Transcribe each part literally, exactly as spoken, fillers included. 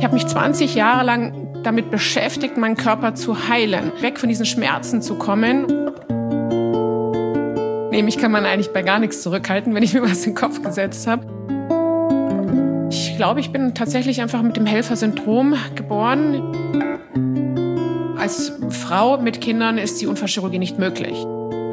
Ich habe mich zwanzig Jahre lang damit beschäftigt, meinen Körper zu heilen, weg von diesen Schmerzen zu kommen. Nee, mich kann man eigentlich bei gar nichts zurückhalten, wenn ich mir was in den Kopf gesetzt habe. Ich glaube, ich bin tatsächlich einfach mit dem Helfersyndrom geboren. Als Frau mit Kindern ist die Unfallchirurgie nicht möglich.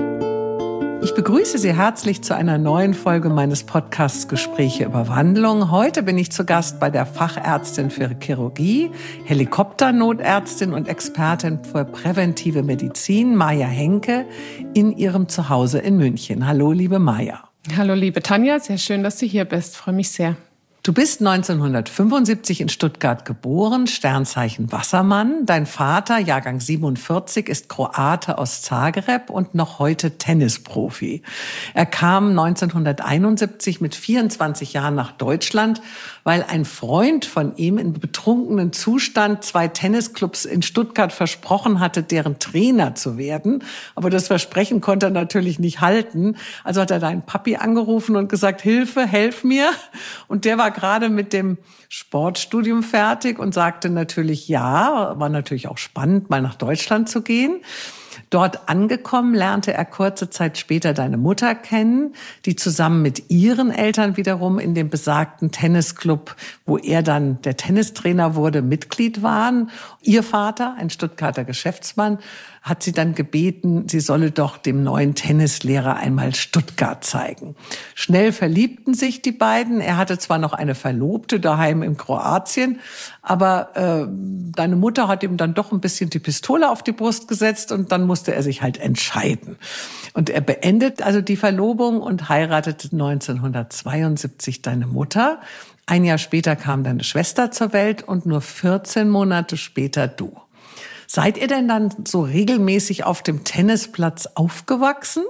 Ich begrüße Sie herzlich zu einer neuen Folge meines Podcasts Gespräche über Wandlung. Heute bin ich zu Gast bei der Fachärztin für Chirurgie, Helikopternotärztin und Expertin für präventive Medizin, Maja Henke, in ihrem Zuhause in München. Hallo, liebe Maja. Hallo, liebe Tanja. Sehr schön, dass du hier bist. Freue mich sehr. Du bist neunzehnhundertfünfundsiebzig in Stuttgart geboren, Sternzeichen Wassermann. Dein Vater, Jahrgang siebenundvierzig, ist Kroate aus Zagreb und noch heute Tennisprofi. Er kam neunzehnhunderteinundsiebzig mit vierundzwanzig Jahren nach Deutschland, weil ein Freund von ihm in betrunkenen Zustand zwei Tennisclubs in Stuttgart versprochen hatte, deren Trainer zu werden. Aber das Versprechen konnte er natürlich nicht halten. Also hat er deinen Papi angerufen und gesagt, Hilfe, helf mir. Und der war gerade mit dem Sportstudium fertig und sagte natürlich ja, war natürlich auch spannend, mal nach Deutschland zu gehen. Dort angekommen, lernte er kurze Zeit später deine Mutter kennen, die zusammen mit ihren Eltern wiederum in dem besagten Tennisclub, wo er dann der Tennistrainer wurde, Mitglied waren. Ihr Vater, ein Stuttgarter Geschäftsmann, hat sie dann gebeten, sie solle doch dem neuen Tennislehrer einmal Stuttgart zeigen. Schnell verliebten sich die beiden. Er hatte zwar noch eine Verlobte daheim in Kroatien, aber äh, deine Mutter hat ihm dann doch ein bisschen die Pistole auf die Brust gesetzt und dann musste er sich halt entscheiden. Und er beendet also die Verlobung und heiratete neunzehnhundertzweiundsiebzig deine Mutter. Ein Jahr später kam deine Schwester zur Welt und nur vierzehn Monate später du. Seid ihr denn dann so regelmäßig auf dem Tennisplatz aufgewachsen?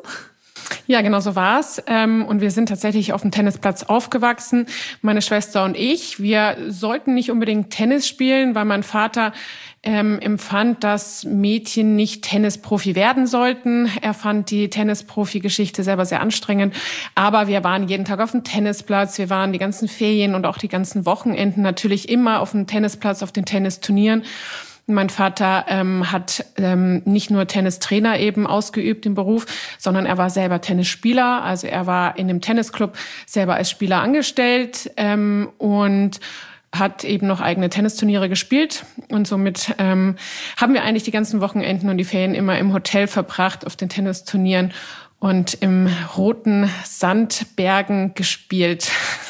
Ja, genau so war's. Und wir sind tatsächlich auf dem Tennisplatz aufgewachsen, meine Schwester und ich. Wir sollten nicht unbedingt Tennis spielen, weil mein Vater ähm, empfand, dass Mädchen nicht Tennisprofi werden sollten. Er fand die Tennisprofi-Geschichte selber sehr anstrengend. Aber wir waren jeden Tag auf dem Tennisplatz. Wir waren die ganzen Ferien und auch die ganzen Wochenenden natürlich immer auf dem Tennisplatz, auf den Tennisturnieren. Mein Vater ähm, hat ähm, nicht nur Tennistrainer eben ausgeübt im Beruf, sondern er war selber Tennisspieler. Also er war in dem Tennisclub selber als Spieler angestellt ähm, und hat eben noch eigene Tennisturniere gespielt. Und somit ähm, haben wir eigentlich die ganzen Wochenenden und die Ferien immer im Hotel verbracht, auf den Tennisturnieren und im roten Sandbergen gespielt.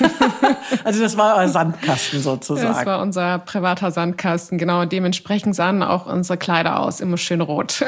Also das war euer Sandkasten sozusagen. Das war unser privater Sandkasten, genau. Dementsprechend sahen auch unsere Kleider aus, immer schön rot.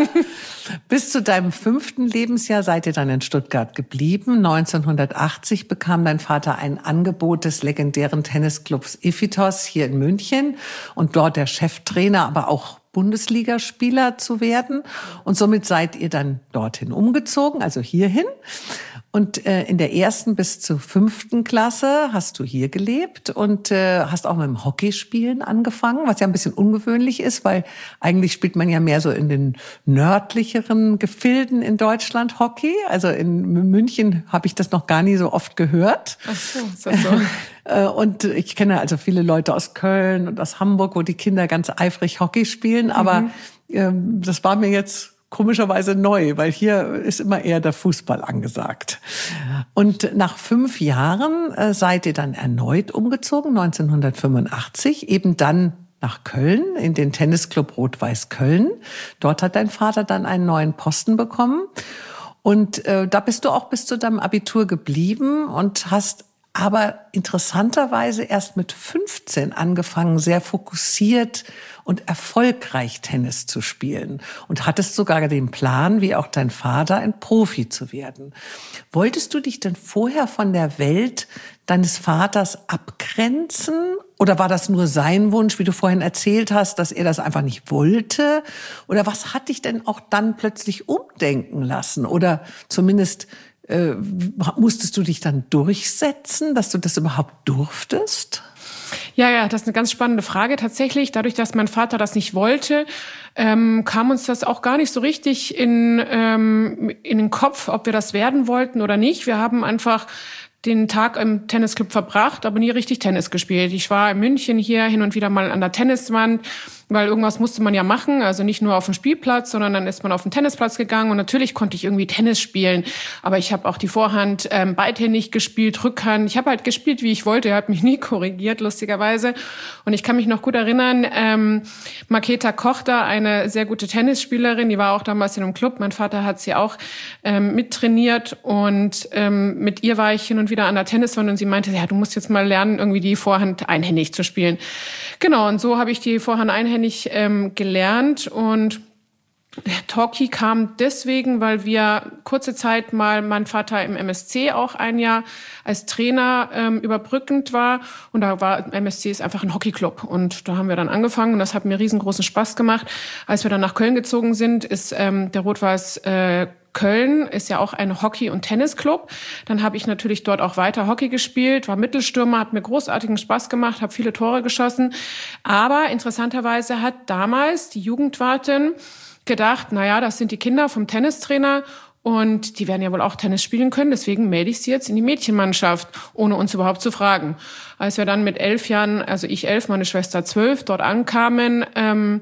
Bis zu deinem fünften Lebensjahr seid ihr dann in Stuttgart geblieben. neunzehnhundertachtzig bekam dein Vater ein Angebot des legendären Tennisclubs Iphitos hier in München und dort der Cheftrainer, aber auch Bundesligaspieler zu werden. Und somit seid ihr dann dorthin umgezogen, also hierhin. Und äh, in der ersten bis zur fünften Klasse hast du hier gelebt und äh, hast auch mit dem Hockeyspielen angefangen, was ja ein bisschen ungewöhnlich ist, weil eigentlich spielt man ja mehr so in den nördlicheren Gefilden in Deutschland Hockey. Also in München habe ich das noch gar nie so oft gehört. Ach so, ist das so? Und ich kenne also viele Leute aus Köln und aus Hamburg, wo die Kinder ganz eifrig Hockey spielen, aber mhm. ähm, das war mir jetzt komischerweise neu, weil hier ist immer eher der Fußball angesagt. Und nach fünf Jahren äh, seid ihr dann erneut umgezogen, neunzehnhundertfünfundachtzig, eben dann nach Köln, in den Tennisclub Rot-Weiß Köln. Dort hat dein Vater dann einen neuen Posten bekommen. Und äh, da bist du auch bis zu deinem Abitur geblieben und hast aber interessanterweise erst mit fünfzehn angefangen, sehr fokussiert und erfolgreich Tennis zu spielen und hattest sogar den Plan, wie auch dein Vater, ein Profi zu werden. Wolltest du dich denn vorher von der Welt deines Vaters abgrenzen? Oder war das nur sein Wunsch, wie du vorhin erzählt hast, dass er das einfach nicht wollte? Oder was hat dich denn auch dann plötzlich umdenken lassen? Oder zumindest äh, musstest du dich dann durchsetzen, dass du das überhaupt durftest? Ja, ja, das ist eine ganz spannende Frage tatsächlich. Dadurch, dass mein Vater das nicht wollte, ähm, kam uns das auch gar nicht so richtig in, ähm, in den Kopf, ob wir das werden wollten oder nicht. Wir haben einfach den Tag im Tennisclub verbracht, aber nie richtig Tennis gespielt. Ich war in München hier hin und wieder mal an der Tenniswand, weil irgendwas musste man ja machen, also nicht nur auf dem Spielplatz, sondern dann ist man auf den Tennisplatz gegangen und natürlich konnte ich irgendwie Tennis spielen, aber ich habe auch die Vorhand ähm, beidhändig gespielt, Rückhand. Ich habe halt gespielt, wie ich wollte, er hat mich nie korrigiert, lustigerweise. Und ich kann mich noch gut erinnern, ähm, Marketa Kochter, eine sehr gute Tennisspielerin, die war auch damals in einem Club, mein Vater hat sie auch ähm, mittrainiert und ähm, mit ihr war ich hin und wieder an der Tenniswand und sie meinte, ja, du musst jetzt mal lernen, irgendwie die Vorhand einhändig zu spielen. Genau, und so habe ich die Vorhand einhändig ähm, gelernt und Talkie kam deswegen, weil wir kurze Zeit mal, mein Vater im M S C auch ein Jahr als Trainer ähm, überbrückend war und da war, M S C ist einfach ein Hockeyclub und da haben wir dann angefangen und das hat mir riesengroßen Spaß gemacht. Als wir dann nach Köln gezogen sind, ist ähm, der Rot-Weiß äh, Köln ist ja auch ein Hockey- und Tennisclub. Dann habe ich natürlich dort auch weiter Hockey gespielt, war Mittelstürmer, hat mir großartigen Spaß gemacht, habe viele Tore geschossen. Aber interessanterweise hat damals die Jugendwartin gedacht, naja, das sind die Kinder vom Tennistrainer und die werden ja wohl auch Tennis spielen können, deswegen melde ich sie jetzt in die Mädchenmannschaft, ohne uns überhaupt zu fragen. Als wir dann mit elf Jahren, also ich elf, meine Schwester zwölf, dort ankamen, ähm,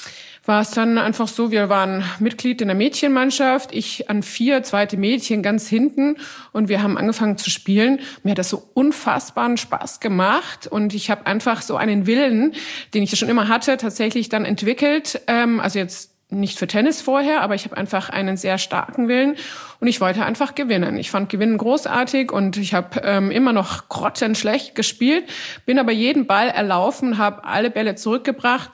war es dann einfach so, wir waren Mitglied in der Mädchenmannschaft, ich an vier zweite Mädchen ganz hinten und wir haben angefangen zu spielen. Mir hat das so unfassbaren Spaß gemacht und ich habe einfach so einen Willen, den ich schon immer hatte, tatsächlich dann entwickelt. Ähm, also jetzt nicht für Tennis vorher, aber ich habe einfach einen sehr starken Willen und ich wollte einfach gewinnen. Ich fand Gewinnen großartig und ich habe ähm, immer noch grottenschlecht gespielt, bin aber jeden Ball erlaufen, habe alle Bälle zurückgebracht.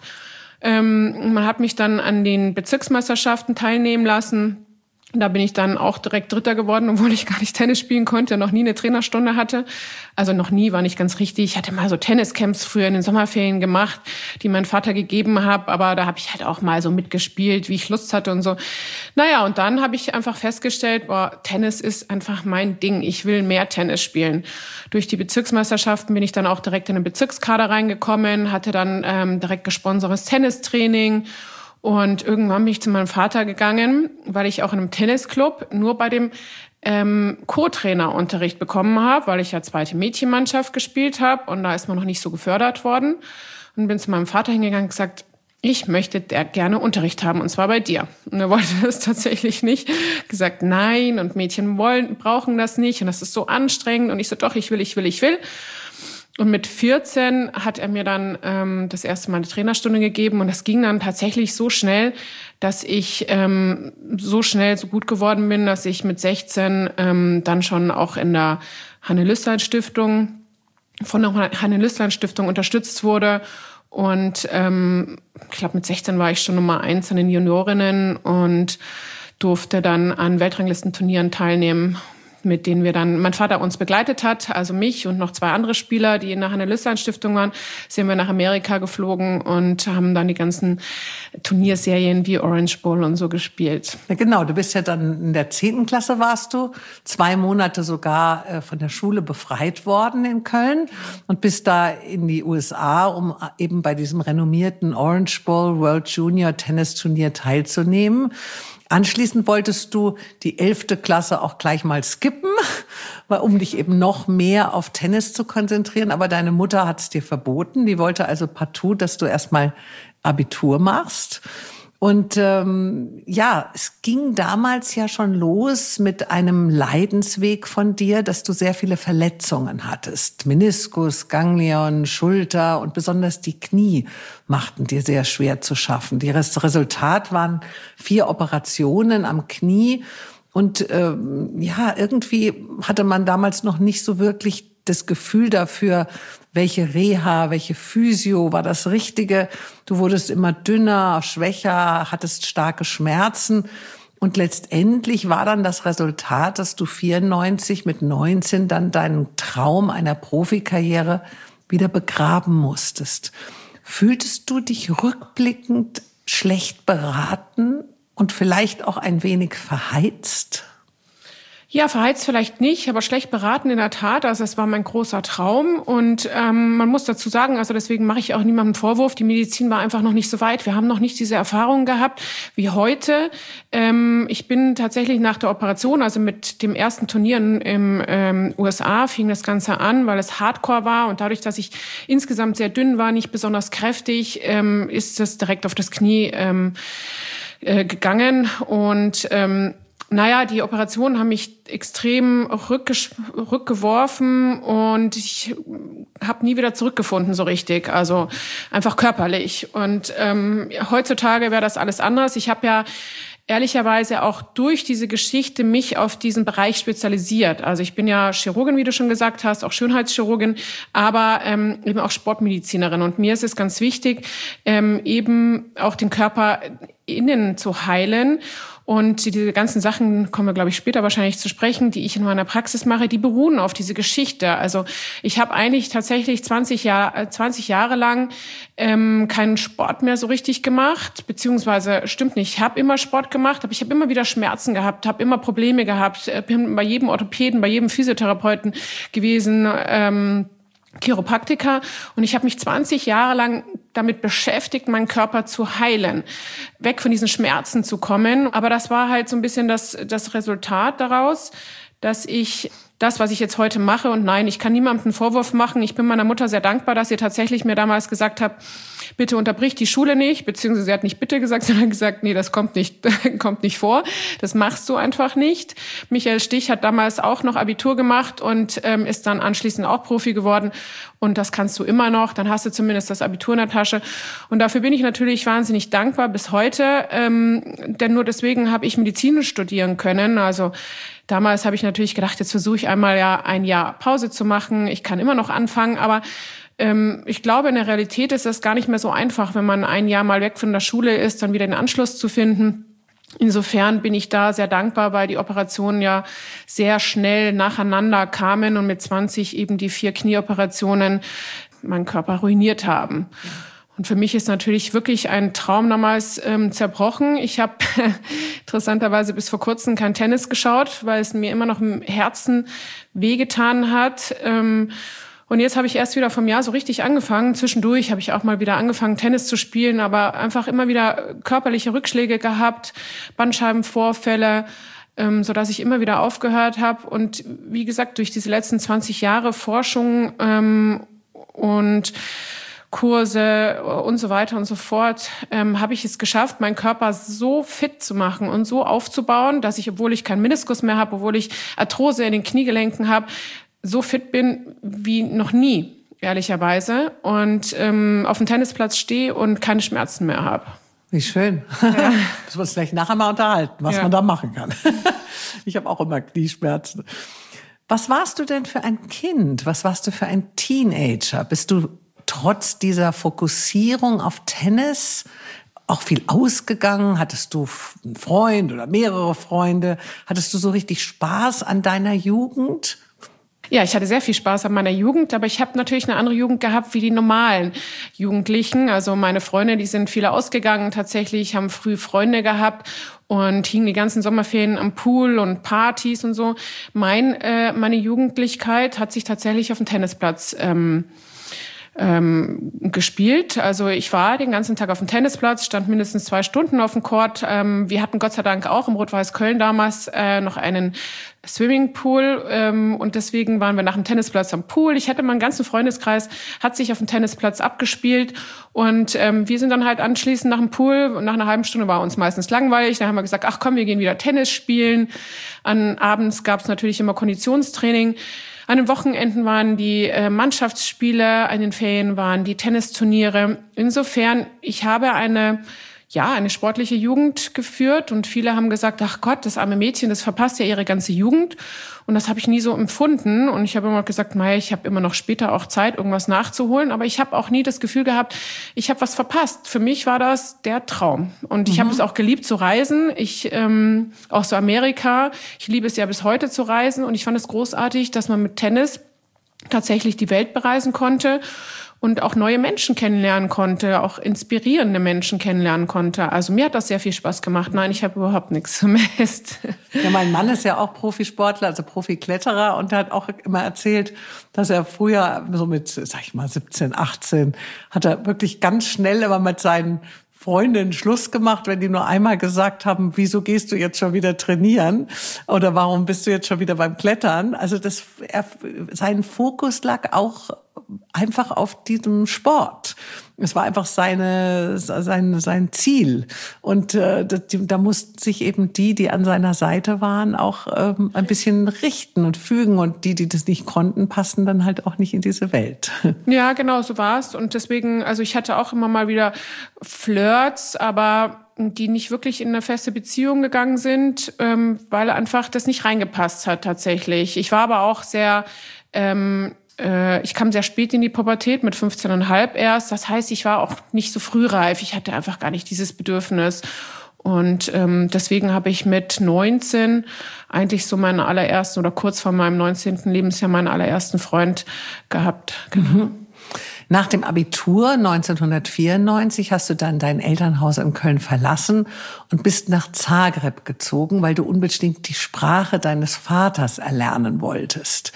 Ähm, man hat mich dann an den Bezirksmeisterschaften teilnehmen lassen. Da bin ich dann auch direkt Dritter geworden, obwohl ich gar nicht Tennis spielen konnte, noch nie eine Trainerstunde hatte. Also noch nie, war nicht ganz richtig. Ich hatte mal so Tenniscamps früher in den Sommerferien gemacht, die mein Vater gegeben hat. Aber da habe ich halt auch mal so mitgespielt, wie ich Lust hatte und so. Naja, und dann habe ich einfach festgestellt, boah, Tennis ist einfach mein Ding. Ich will mehr Tennis spielen. Durch die Bezirksmeisterschaften bin ich dann auch direkt in den Bezirkskader reingekommen, hatte dann ähm, direkt gesponsertes Tennistraining. Und irgendwann bin ich zu meinem Vater gegangen, weil ich auch in einem Tennisclub nur bei dem ähm, Co-Trainer Unterricht bekommen habe, weil ich ja zweite Mädchenmannschaft gespielt habe und da ist man noch nicht so gefördert worden. Und bin zu meinem Vater hingegangen und gesagt, ich möchte der gerne Unterricht haben und zwar bei dir. Und er wollte das tatsächlich nicht. Gesagt, nein, und Mädchen wollen, brauchen das nicht und das ist so anstrengend. Und ich so, doch, ich will, ich will, ich will. Und mit vierzehn hat er mir dann ähm, das erste Mal eine Trainerstunde gegeben und das ging dann tatsächlich so schnell, dass ich ähm, so schnell so gut geworden bin, dass ich mit sechzehn ähm, dann schon auch in der Hanne-Lüstlein-Stiftung, von der Hanne-Lüstlein-Stiftung unterstützt wurde. Und ähm, ich glaube, mit sechzehn war ich schon Nummer eins an den Juniorinnen und durfte dann an Weltranglistenturnieren teilnehmen, mit denen wir dann, mein Vater uns begleitet hat, also mich und noch zwei andere Spieler, die in der Hanne-Lüstlein-Stiftung waren, sind wir nach Amerika geflogen und haben dann die ganzen Turnierserien wie Orange Bowl und so gespielt. Ja, genau, du bist ja dann in der zehnten Klasse warst du, zwei Monate sogar äh, von der Schule befreit worden in Köln und bist da in die U S A, um eben bei diesem renommierten Orange Bowl World Junior Tennis Turnier teilzunehmen. Anschließend wolltest du die elfte Klasse auch gleich mal skippen, um dich eben noch mehr auf Tennis zu konzentrieren. Aber deine Mutter hat es dir verboten. Die wollte also partout, dass du erstmal Abitur machst. Und ähm, ja, es ging damals ja schon los mit einem Leidensweg von dir, dass du sehr viele Verletzungen hattest. Meniskus, Ganglion, Schulter und besonders die Knie machten dir sehr schwer zu schaffen. Das Resultat waren vier Operationen am Knie. Und ähm, ja, irgendwie hatte man damals noch nicht so wirklich das Gefühl dafür, welche Reha, welche Physio war das Richtige. Du wurdest immer dünner, schwächer, hattest starke Schmerzen. Und letztendlich war dann das Resultat, dass du vierundneunzig mit neunzehn dann deinen Traum einer Profikarriere wieder begraben musstest. Fühltest du dich rückblickend schlecht beraten und vielleicht auch ein wenig verheizt? Ja, verheizt vielleicht nicht, aber schlecht beraten in der Tat. Also es war mein großer Traum und ähm, man muss dazu sagen, also deswegen mache ich auch niemandem Vorwurf, die Medizin war einfach noch nicht so weit. Wir haben noch nicht diese Erfahrungen gehabt wie heute. Ähm, ich bin tatsächlich nach der Operation, also mit dem ersten Turnier im ähm, U S A fing das Ganze an, weil es Hardcore war und dadurch, dass ich insgesamt sehr dünn war, nicht besonders kräftig, ähm, ist es direkt auf das Knie ähm, äh, gegangen und ähm, Naja, die Operationen haben mich extrem rückges- rückgeworfen und ich habe nie wieder zurückgefunden so richtig, also einfach körperlich. Und ähm, heutzutage wäre das alles anders. Ich habe ja ehrlicherweise auch durch diese Geschichte mich auf diesen Bereich spezialisiert. Also ich bin ja Chirurgin, wie du schon gesagt hast, auch Schönheitschirurgin, aber ähm, eben auch Sportmedizinerin. Und mir ist es ganz wichtig, ähm, eben auch den Körper innen zu heilen. Und diese ganzen Sachen, kommen wir, glaube ich, später wahrscheinlich zu sprechen, die ich in meiner Praxis mache, die beruhen auf diese Geschichte. Also ich habe eigentlich tatsächlich zwanzig Jahre, zwanzig Jahre lang ähm, keinen Sport mehr so richtig gemacht, beziehungsweise stimmt nicht, ich habe immer Sport gemacht, aber ich habe immer wieder Schmerzen gehabt, habe immer Probleme gehabt, bin bei jedem Orthopäden, bei jedem Physiotherapeuten gewesen, ähm, Chiropraktiker, und ich habe mich zwanzig Jahre lang damit beschäftigt, meinen Körper zu heilen, weg von diesen Schmerzen zu kommen. Aber das war halt so ein bisschen das, das Resultat daraus, dass ich das, was ich jetzt heute mache, und nein, ich kann niemandem einen Vorwurf machen. Ich bin meiner Mutter sehr dankbar, dass sie tatsächlich mir damals gesagt hat, bitte unterbrich die Schule nicht, beziehungsweise sie hat nicht bitte gesagt, sondern gesagt, nee, das kommt nicht, kommt nicht vor. Das machst du einfach nicht. Michael Stich hat damals auch noch Abitur gemacht und ähm, ist dann anschließend auch Profi geworden. Und das kannst du immer noch. Dann hast du zumindest das Abitur in der Tasche. Und dafür bin ich natürlich wahnsinnig dankbar bis heute. Ähm, denn nur deswegen habe ich Medizin studieren können. Also damals habe ich natürlich gedacht, jetzt versuche ich einmal ja ein Jahr Pause zu machen. Ich kann immer noch anfangen, aber ähm, ich glaube, in der Realität ist das gar nicht mehr so einfach, wenn man ein Jahr mal weg von der Schule ist, dann wieder den Anschluss zu finden. Insofern bin ich da sehr dankbar, weil die Operationen ja sehr schnell nacheinander kamen und mit zwanzig eben die vier Knieoperationen meinen Körper ruiniert haben. Und für mich ist natürlich wirklich ein Traum damals ähm, zerbrochen. Ich habe interessanterweise bis vor kurzem kein Tennis geschaut, weil es mir immer noch im Herzen wehgetan hat. Ähm, und jetzt habe ich erst wieder vom Jahr so richtig angefangen. Zwischendurch habe ich auch mal wieder angefangen, Tennis zu spielen, aber einfach immer wieder körperliche Rückschläge gehabt, Bandscheibenvorfälle, ähm, sodass ich immer wieder aufgehört habe. Und wie gesagt, durch diese letzten zwanzig Jahre Forschung ähm, und Kurse und so weiter und so fort, ähm, habe ich es geschafft, meinen Körper so fit zu machen und so aufzubauen, dass ich, obwohl ich keinen Meniskus mehr habe, obwohl ich Arthrose in den Kniegelenken habe, so fit bin wie noch nie, ehrlicherweise. Und ähm, auf dem Tennisplatz stehe und keine Schmerzen mehr habe. Wie schön. Ja. Müssen wir uns vielleicht nachher mal unterhalten, was ja. man da machen kann. Ich habe auch immer Knieschmerzen. Was warst du denn für ein Kind? Was warst du für ein Teenager? Bist du trotz dieser Fokussierung auf Tennis auch viel ausgegangen? Hattest du einen Freund oder mehrere Freunde? Hattest du so richtig Spaß an deiner Jugend? Ja, ich hatte sehr viel Spaß an meiner Jugend, aber ich habe natürlich eine andere Jugend gehabt wie die normalen Jugendlichen. Also meine Freunde, die sind viele ausgegangen tatsächlich, haben früh Freunde gehabt und hingen die ganzen Sommerferien am Pool und Partys und so. Mein, äh, meine Jugendlichkeit hat sich tatsächlich auf dem Tennisplatz ähm, Ähm, gespielt. Also ich war den ganzen Tag auf dem Tennisplatz, stand mindestens zwei Stunden auf dem Court. Ähm, wir hatten Gott sei Dank auch im Rot-Weiß Köln damals äh, noch einen Swimmingpool ähm, und deswegen waren wir nach dem Tennisplatz am Pool. Ich hatte meinen ganzen Freundeskreis, hat sich auf dem Tennisplatz abgespielt und ähm, wir sind dann halt anschließend nach dem Pool und nach einer halben Stunde war uns meistens langweilig. Dann haben wir gesagt, ach komm, wir gehen wieder Tennis spielen. An abends gab es natürlich immer Konditionstraining. An den Wochenenden waren die äh, Mannschaftsspiele, an den Ferien waren die Tennisturniere. Insofern, ich habe eine, ja, eine sportliche Jugend geführt und viele haben gesagt, ach Gott, das arme Mädchen, das verpasst ja ihre ganze Jugend. Und das habe ich nie so empfunden. Und ich habe immer gesagt, naja, ich habe immer noch später auch Zeit, irgendwas nachzuholen. Aber ich habe auch nie das Gefühl gehabt, ich habe was verpasst. Für mich war das der Traum. Und ich mhm. habe es auch geliebt zu reisen. Ich ähm, auch so Amerika. Ich liebe es ja bis heute zu reisen. Und ich fand es großartig, dass man mit Tennis tatsächlich die Welt bereisen konnte. und auch neue Menschen kennenlernen konnte, auch inspirierende Menschen kennenlernen konnte. Also mir hat das sehr viel Spaß gemacht. Nein, ich habe überhaupt nichts vermisst. Ja, mein Mann ist ja auch Profisportler, also Profikletterer, und er hat auch immer erzählt, dass er früher so mit, sag ich mal, siebzehn, achtzehn, hat er wirklich ganz schnell immer mit seinen Freundinnen Schluss gemacht, wenn die nur einmal gesagt haben, wieso gehst du jetzt schon wieder trainieren oder warum bist du jetzt schon wieder beim Klettern? Also das, er, sein Fokus lag auch einfach auf diesem Sport. Es war einfach seine, sein, sein Ziel. Und äh, da mussten sich eben die, die an seiner Seite waren, auch ähm, ein bisschen richten und fügen. Und die, die das nicht konnten, passen dann halt auch nicht in diese Welt. Ja, genau, so war es. Und deswegen, also ich hatte auch immer mal wieder Flirts, aber die nicht wirklich in eine feste Beziehung gegangen sind, ähm, weil einfach das nicht reingepasst hat tatsächlich. Ich war aber auch sehr... Ähm, Ich kam sehr spät in die Pubertät, mit fünfzehn Komma fünf erst. Das heißt, ich war auch nicht so frühreif. Ich hatte einfach gar nicht dieses Bedürfnis. Und ähm, deswegen habe ich mit neunzehn eigentlich so meinen allerersten oder kurz vor meinem neunzehnten Lebensjahr meinen allerersten Freund gehabt. Genau. Mhm. Nach dem Abitur neunzehnhundertvierundneunzig hast du dann dein Elternhaus in Köln verlassen und bist nach Zagreb gezogen, weil du unbedingt die Sprache deines Vaters erlernen wolltest.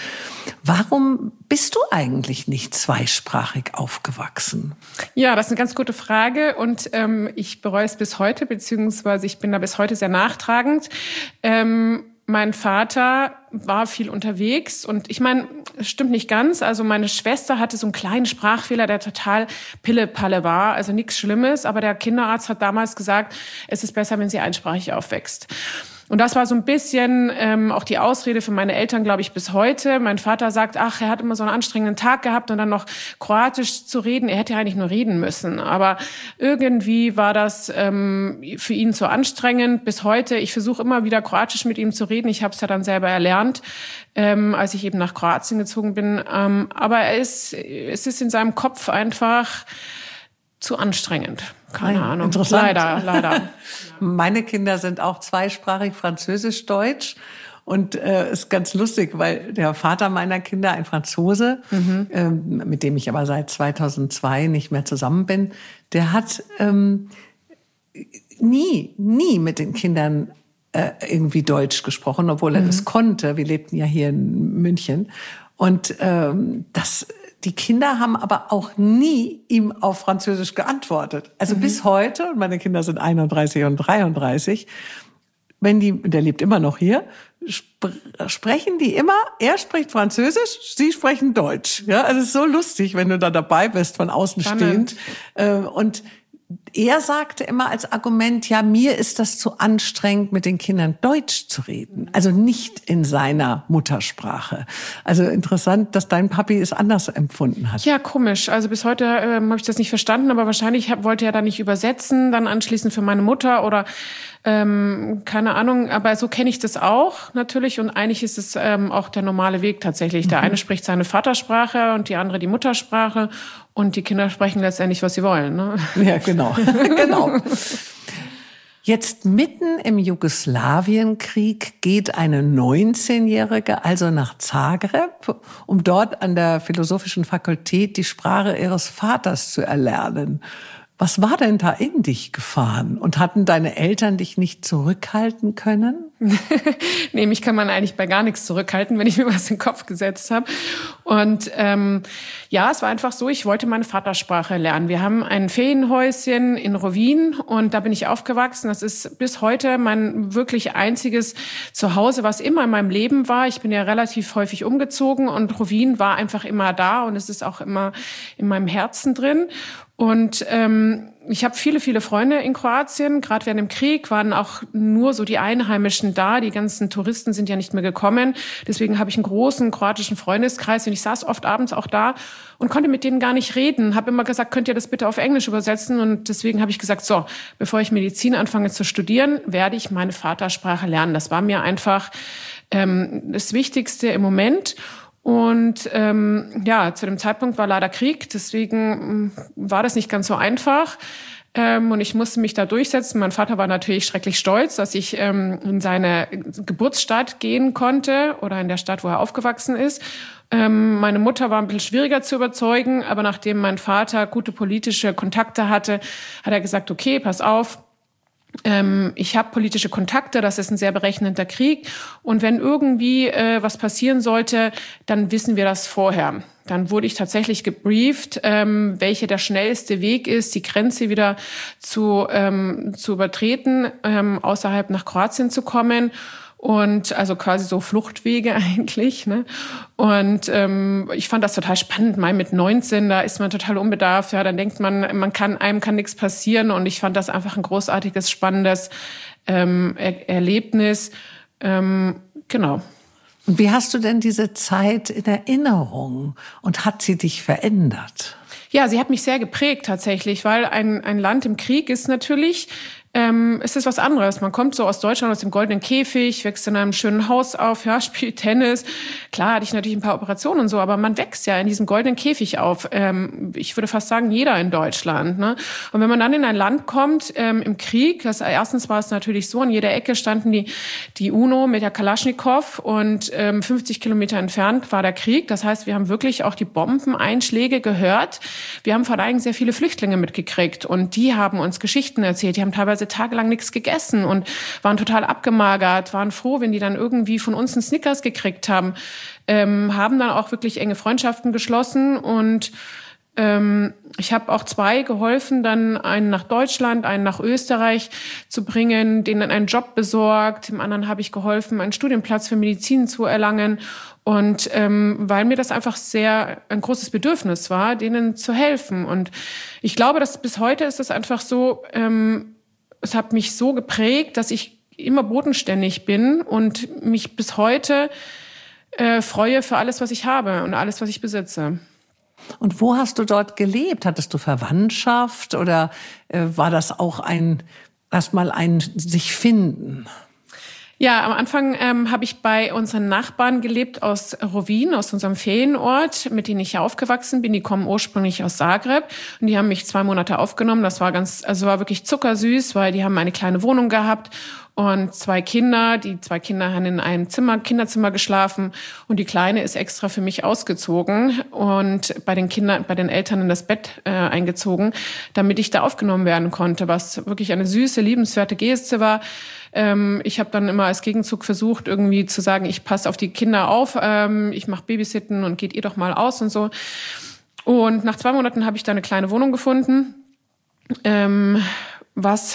Warum bist du eigentlich nicht zweisprachig aufgewachsen? Ja, das ist eine ganz gute Frage und ähm, ich bereue es bis heute, beziehungsweise ich bin da bis heute sehr nachtragend. Ähm, Mein Vater war viel unterwegs und ich meine, es stimmt nicht ganz. Also meine Schwester hatte so einen kleinen Sprachfehler, der total Pille-Palle war, also nichts Schlimmes. Aber der Kinderarzt hat damals gesagt, es ist besser, wenn sie einsprachig aufwächst. Und das war so ein bisschen ähm, auch die Ausrede für meine Eltern, glaube ich, bis heute. Mein Vater sagt, ach, er hat immer so einen anstrengenden Tag gehabt und dann noch Kroatisch zu reden. Er hätte ja eigentlich nur reden müssen. Aber irgendwie war das ähm, für ihn zu anstrengend. Bis heute, ich versuche immer wieder Kroatisch mit ihm zu reden. Ich habe es ja dann selber erlernt, ähm, als ich eben nach Kroatien gezogen bin. Ähm, aber er ist, es ist in seinem Kopf einfach zu anstrengend. Keine Ahnung. Interessant. Leider, leider. Meine Kinder sind auch zweisprachig, Französisch, Deutsch. Und äh, ist ganz lustig, weil der Vater meiner Kinder, ein Franzose, mhm. ähm, mit dem ich aber seit zweitausendzwei nicht mehr zusammen bin, der hat ähm, nie, nie mit den Kindern äh, irgendwie Deutsch gesprochen, obwohl er mhm. das konnte. Wir lebten ja hier in München. Und ähm, das... Die Kinder haben aber auch nie ihm auf Französisch geantwortet. Also mhm. bis heute, und meine Kinder sind einunddreißig und dreiunddreißig, wenn die, der lebt immer noch hier, sp- sprechen die immer, er spricht Französisch, sie sprechen Deutsch. Ja, also es ist so lustig, wenn du da dabei bist, von außen stehend. Und er sagte immer als Argument, ja, mir ist das zu anstrengend, mit den Kindern Deutsch zu reden. Also nicht in seiner Muttersprache. Also interessant, dass dein Papi es anders empfunden hat. Ja, komisch. Also bis heute ähm, habe ich das nicht verstanden, aber wahrscheinlich hab, wollte er da nicht übersetzen, dann anschließend für meine Mutter oder ähm, keine Ahnung. Aber so kenne ich das auch natürlich und eigentlich ist es ähm, auch der normale Weg tatsächlich. Der mhm. eine spricht seine Vatersprache und die andere die Muttersprache. Und die Kinder sprechen letztendlich, was sie wollen. Ne? Ja, genau. genau. Jetzt mitten im Jugoslawienkrieg geht eine neunzehnjährige also nach Zagreb, um dort an der Philosophischen Fakultät die Sprache ihres Vaters zu erlernen. Was war denn da in dich gefahren? Und hatten deine Eltern dich nicht zurückhalten können? Nee, mich kann man eigentlich bei gar nichts zurückhalten, wenn ich mir was in den Kopf gesetzt habe. Und ähm, ja, es war einfach so, ich wollte meine Vatersprache lernen. Wir haben ein Ferienhäuschen in Rovinj und da bin ich aufgewachsen. Das ist bis heute mein wirklich einziges Zuhause, was immer in meinem Leben war. Ich bin ja relativ häufig umgezogen und Rovinj war einfach immer da und es ist auch immer in meinem Herzen drin. Und ähm, ich habe viele, viele Freunde in Kroatien. Gerade während dem Krieg waren auch nur so die Einheimischen da. Die ganzen Touristen sind ja nicht mehr gekommen. Deswegen habe ich einen großen kroatischen Freundeskreis. Und ich saß oft abends auch da und konnte mit denen gar nicht reden. Habe immer gesagt, könnt ihr das bitte auf Englisch übersetzen? Und deswegen habe ich gesagt, so, bevor ich Medizin anfange zu studieren, werde ich meine Vatersprache lernen. Das war mir einfach ähm, das Wichtigste im Moment. Und ähm, ja, zu dem Zeitpunkt war leider Krieg, deswegen war das nicht ganz so einfach. Ähm, und ich musste mich da durchsetzen. Mein Vater war natürlich schrecklich stolz, dass ich ähm, in seine Geburtsstadt gehen konnte oder in der Stadt, wo er aufgewachsen ist. Ähm, meine Mutter war ein bisschen schwieriger zu überzeugen, aber nachdem mein Vater gute politische Kontakte hatte, hat er gesagt, okay, pass auf, Ähm, ich habe politische Kontakte, das ist ein sehr berechnender Krieg. Und wenn irgendwie äh, was passieren sollte, dann wissen wir das vorher. Dann wurde ich tatsächlich gebrieft, ähm, welcher der schnellste Weg ist, die Grenze wieder zu, ähm, zu übertreten, ähm, außerhalb nach Kroatien zu kommen. Und also quasi so Fluchtwege eigentlich. Ne? Und ähm, ich fand das total spannend. Mal mit neunzehn, da ist man total unbedarft. Ja, dann denkt man, man kann einem kann nichts passieren. Und ich fand das einfach ein großartiges, spannendes ähm, er- Erlebnis. Ähm, genau. Und wie hast du denn diese Zeit in Erinnerung und hat sie dich verändert? Ja, sie hat mich sehr geprägt tatsächlich, weil ein, ein Land im Krieg ist natürlich, ähm, es ist was anderes. Man kommt so aus Deutschland, aus dem goldenen Käfig, wächst in einem schönen Haus auf, ja, spielt Tennis. Klar hatte ich natürlich ein paar Operationen und so, aber man wächst ja in diesem goldenen Käfig auf. Ähm, ich würde fast sagen, jeder in Deutschland. Ne? Und wenn man dann in ein Land kommt, ähm, im Krieg, das, erstens war es natürlich so, an jeder Ecke standen die, die UNO mit der Kalaschnikow und ähm, fünfzig Kilometer entfernt war der Krieg. Das heißt, wir haben wirklich auch die Bombeneinschläge gehört. Wir haben vor allem sehr viele Flüchtlinge mitgekriegt und die haben uns Geschichten erzählt. Die haben teilweise tagelang nichts gegessen und waren total abgemagert, waren froh, wenn die dann irgendwie von uns einen Snickers gekriegt haben, ähm, haben dann auch wirklich enge Freundschaften geschlossen und ähm, ich habe auch zwei geholfen, dann einen nach Deutschland, einen nach Österreich zu bringen, denen einen Job besorgt. Dem anderen habe ich geholfen, einen Studienplatz für Medizin zu erlangen. Und ähm, weil mir das einfach sehr ein großes Bedürfnis war, denen zu helfen. Und ich glaube, dass bis heute ist es einfach so, ähm, es hat mich so geprägt, dass ich immer bodenständig bin und mich bis heute äh, freue für alles, was ich habe und alles, was ich besitze. Und wo hast du dort gelebt? Hattest du Verwandtschaft oder äh, war das auch ein erstmal ein sich finden? Ja, am Anfang ähm, habe ich bei unseren Nachbarn gelebt aus Rovinj, aus unserem Ferienort, mit denen ich ja aufgewachsen bin. Die kommen ursprünglich aus Zagreb und die haben mich zwei Monate aufgenommen. Das war ganz, also war wirklich zuckersüß, weil die haben eine kleine Wohnung gehabt und zwei Kinder. Die zwei Kinder haben in einem Zimmer, Kinderzimmer geschlafen und die Kleine ist extra für mich ausgezogen und bei den Kindern, bei den Eltern in das Bett äh, eingezogen, damit ich da aufgenommen werden konnte, was wirklich eine süße, liebenswerte Geste war. Ähm, ich habe dann immer als Gegenzug versucht, irgendwie zu sagen, ich passe auf die Kinder auf, ähm, ich mache Babysitten und geht ihr doch mal aus und so. Und nach zwei Monaten habe ich da eine kleine Wohnung gefunden, ähm, was,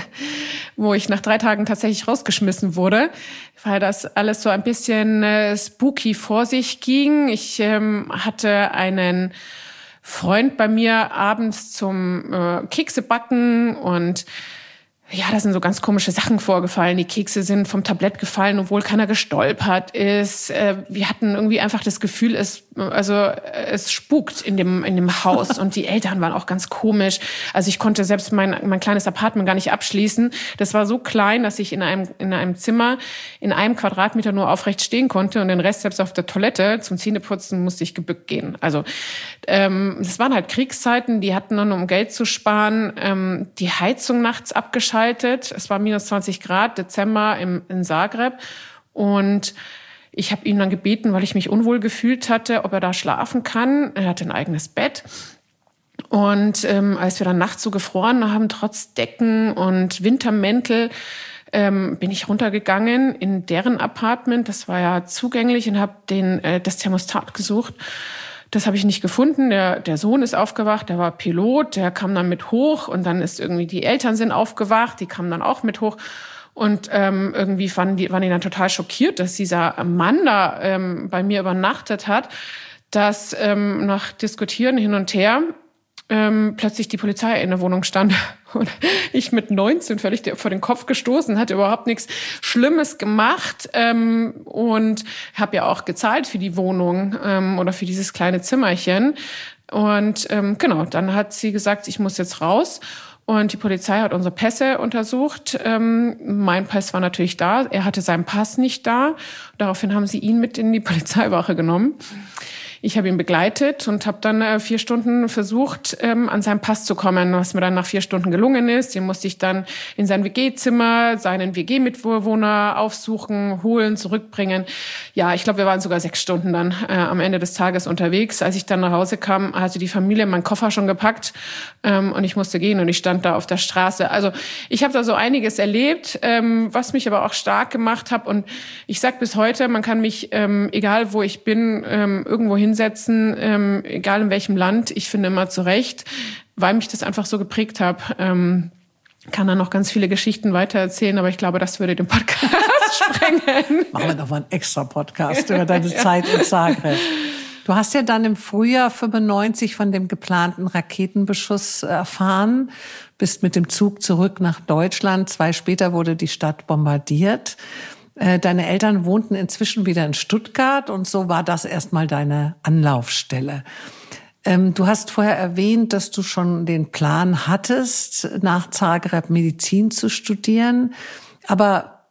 wo ich nach drei Tagen tatsächlich rausgeschmissen wurde, weil das alles so ein bisschen äh, spooky vor sich ging. Ich ähm, hatte einen Freund bei mir abends zum äh, Kekse backen und ja, da sind so ganz komische Sachen vorgefallen. Die Kekse sind vom Tablett gefallen, obwohl keiner gestolpert ist. Wir hatten irgendwie einfach das Gefühl, es, also, es spukt in dem, in dem Haus. Und die Eltern waren auch ganz komisch. Also ich konnte selbst mein, mein kleines Apartment gar nicht abschließen. Das war so klein, dass ich in einem, in einem Zimmer in einem Quadratmeter nur aufrecht stehen konnte und den Rest selbst auf der Toilette zum Zähneputzen musste ich gebückt gehen. Also, ähm, das waren halt Kriegszeiten. Die hatten dann, um Geld zu sparen, ähm, die Heizung nachts abgeschaltet. Es war minus zwanzig Grad, Dezember im, in Zagreb. Und ich habe ihn dann gebeten, weil ich mich unwohl gefühlt hatte, ob er da schlafen kann. Er hatte ein eigenes Bett. Und ähm, als wir dann nachts so gefroren haben, trotz Decken und Wintermäntel, ähm, bin ich runtergegangen in deren Apartment. Das war ja zugänglich und habe den äh, das Thermostat gesucht. Das habe ich nicht gefunden. Der, der Sohn ist aufgewacht, der war Pilot, der kam dann mit hoch und dann ist irgendwie, die Eltern sind aufgewacht, die kamen dann auch mit hoch. Und ähm, irgendwie waren die, waren die dann total schockiert, dass dieser Mann da ähm, bei mir übernachtet hat, dass ähm, nach Diskutieren hin und her ähm, plötzlich die Polizei in der Wohnung stand. Und ich mit neunzehn völlig vor den Kopf gestoßen, hatte überhaupt nichts Schlimmes gemacht ähm, und habe ja auch gezahlt für die Wohnung ähm, oder für dieses kleine Zimmerchen. Und ähm, genau, dann hat sie gesagt, ich muss jetzt raus. Und die Polizei hat unsere Pässe untersucht. Ähm, mein Pass war natürlich da. Er hatte seinen Pass nicht da. Daraufhin haben sie ihn mit in die Polizeiwache genommen. ich habe ihn begleitet und habe dann äh, vier Stunden versucht, ähm, an seinen Pass zu kommen, was mir dann nach vier Stunden gelungen ist. Den musste ich dann in sein W G-Zimmer, seinen W G-Mitbewohner aufsuchen, holen, zurückbringen. Ja, ich glaube, wir waren sogar sechs Stunden dann äh, am Ende des Tages unterwegs. Als ich dann nach Hause kam, hatte die Familie meinen Koffer schon gepackt ähm, und ich musste gehen und ich stand da auf der Straße. Also ich habe da so einiges erlebt, ähm, was mich aber auch stark gemacht hat. Und ich sag bis heute, man kann mich, ähm, egal wo ich bin, ähm, irgendwo hinsetzen, ähm, egal in welchem Land, ich finde immer zurecht, weil mich das einfach so geprägt hat. Ähm, kann dann noch ganz viele Geschichten weitererzählen, aber ich glaube, das würde den Podcast sprengen. Machen wir doch mal einen extra Podcast über deine Zeit in Zagreb. Du hast ja dann im Frühjahr fünfundneunzig von dem geplanten Raketenbeschuss erfahren, bist mit dem Zug zurück nach Deutschland. Zwei Jahre später wurde die Stadt bombardiert. Deine Eltern wohnten inzwischen wieder in Stuttgart und so war das erstmal deine Anlaufstelle. Du hast vorher erwähnt, dass du schon den Plan hattest, nach Zagreb Medizin zu studieren. Aber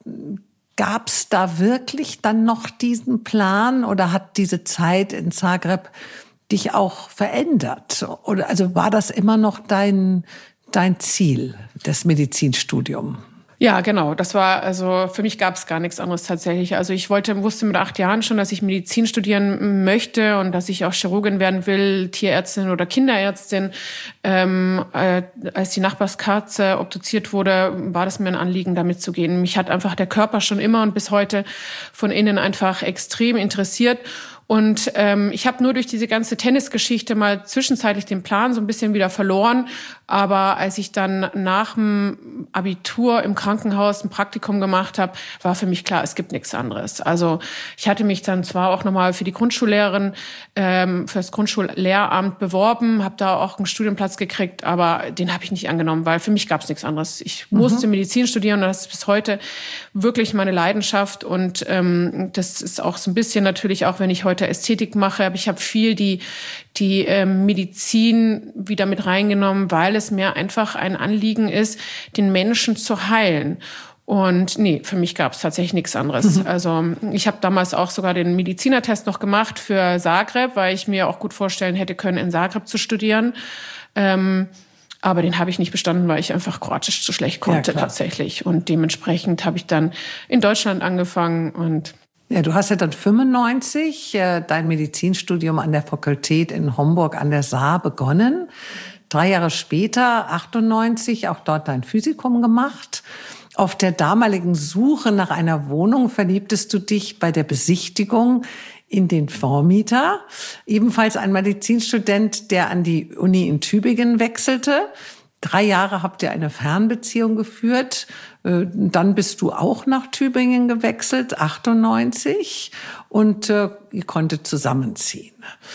gab's da wirklich dann noch diesen Plan oder hat diese Zeit in Zagreb dich auch verändert? Oder also war das immer noch dein, dein Ziel, das Medizinstudium? Ja, genau. Das war, also für mich gab es gar nichts anderes tatsächlich. Also ich wollte, wusste mit acht Jahren schon, dass ich Medizin studieren möchte und dass ich auch Chirurgin werden will, Tierärztin oder Kinderärztin. Ähm, äh, als die Nachbarskatze obduziert wurde, war das mir ein Anliegen, damit zu gehen. Mich hat einfach der Körper schon immer und bis heute von innen einfach extrem interessiert. Und ähm, ich habe nur durch diese ganze Tennisgeschichte mal zwischenzeitlich den Plan so ein bisschen wieder verloren. Aber als ich dann nach dem Abitur im Krankenhaus ein Praktikum gemacht habe, war für mich klar, es gibt nichts anderes. Also ich hatte mich dann zwar auch nochmal für die Grundschullehrerin, ähm, für das Grundschullehramt beworben, habe da auch einen Studienplatz gekriegt, aber den habe ich nicht angenommen, weil für mich gab es nichts anderes. Ich mhm. musste Medizin studieren und das ist bis heute wirklich meine Leidenschaft. Und ähm, das ist auch so ein bisschen natürlich, auch wenn ich heute Ästhetik mache, aber ich habe viel die die ähm, Medizin wieder mit reingenommen, weil es mir einfach ein Anliegen ist, den Menschen zu heilen. Und nee, für mich gab es tatsächlich nichts anderes. Mhm. Also ich habe damals auch sogar den Medizinertest noch gemacht für Zagreb, weil ich mir auch gut vorstellen hätte können, in Zagreb zu studieren. Ähm, aber den habe ich nicht bestanden, weil ich einfach Kroatisch zu schlecht konnte ja, tatsächlich. Und dementsprechend habe ich dann in Deutschland angefangen und ja, du hast ja dann fünfundneunzig äh, dein Medizinstudium an der Fakultät in Homburg an der Saar begonnen. Drei Jahre später, achtundneunzig, auch dort dein Physikum gemacht. Auf der damaligen Suche nach einer Wohnung verliebtest du dich bei der Besichtigung in den Vormieter. Ebenfalls ein Medizinstudent, der an die Uni in Tübingen wechselte. Drei Jahre habt ihr eine Fernbeziehung geführt. Dann bist du auch nach Tübingen gewechselt, achtundneunzig, und äh, ihr konntet zusammenziehen.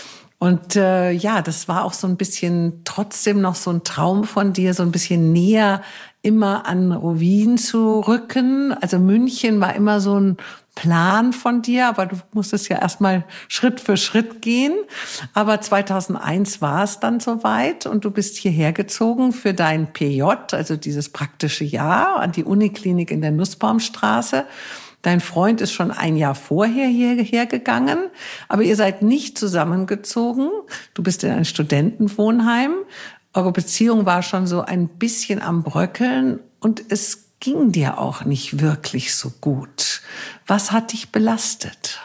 Und äh, ja, das war auch so ein bisschen trotzdem noch so ein Traum von dir, so ein bisschen näher immer an Wien zu rücken. Also München war immer so ein Plan von dir, aber du musstest ja erstmal Schritt für Schritt gehen. Aber zweitausendeins war es dann soweit und du bist hierher gezogen für dein P J, also dieses praktische Jahr an die Uniklinik in der Nussbaumstraße. Dein Freund ist schon ein Jahr vorher hierher gegangen, aber ihr seid nicht zusammengezogen. Du bist in ein Studentenwohnheim. Eure Beziehung war schon so ein bisschen am Bröckeln und es ging dir auch nicht wirklich so gut. Was hat dich belastet?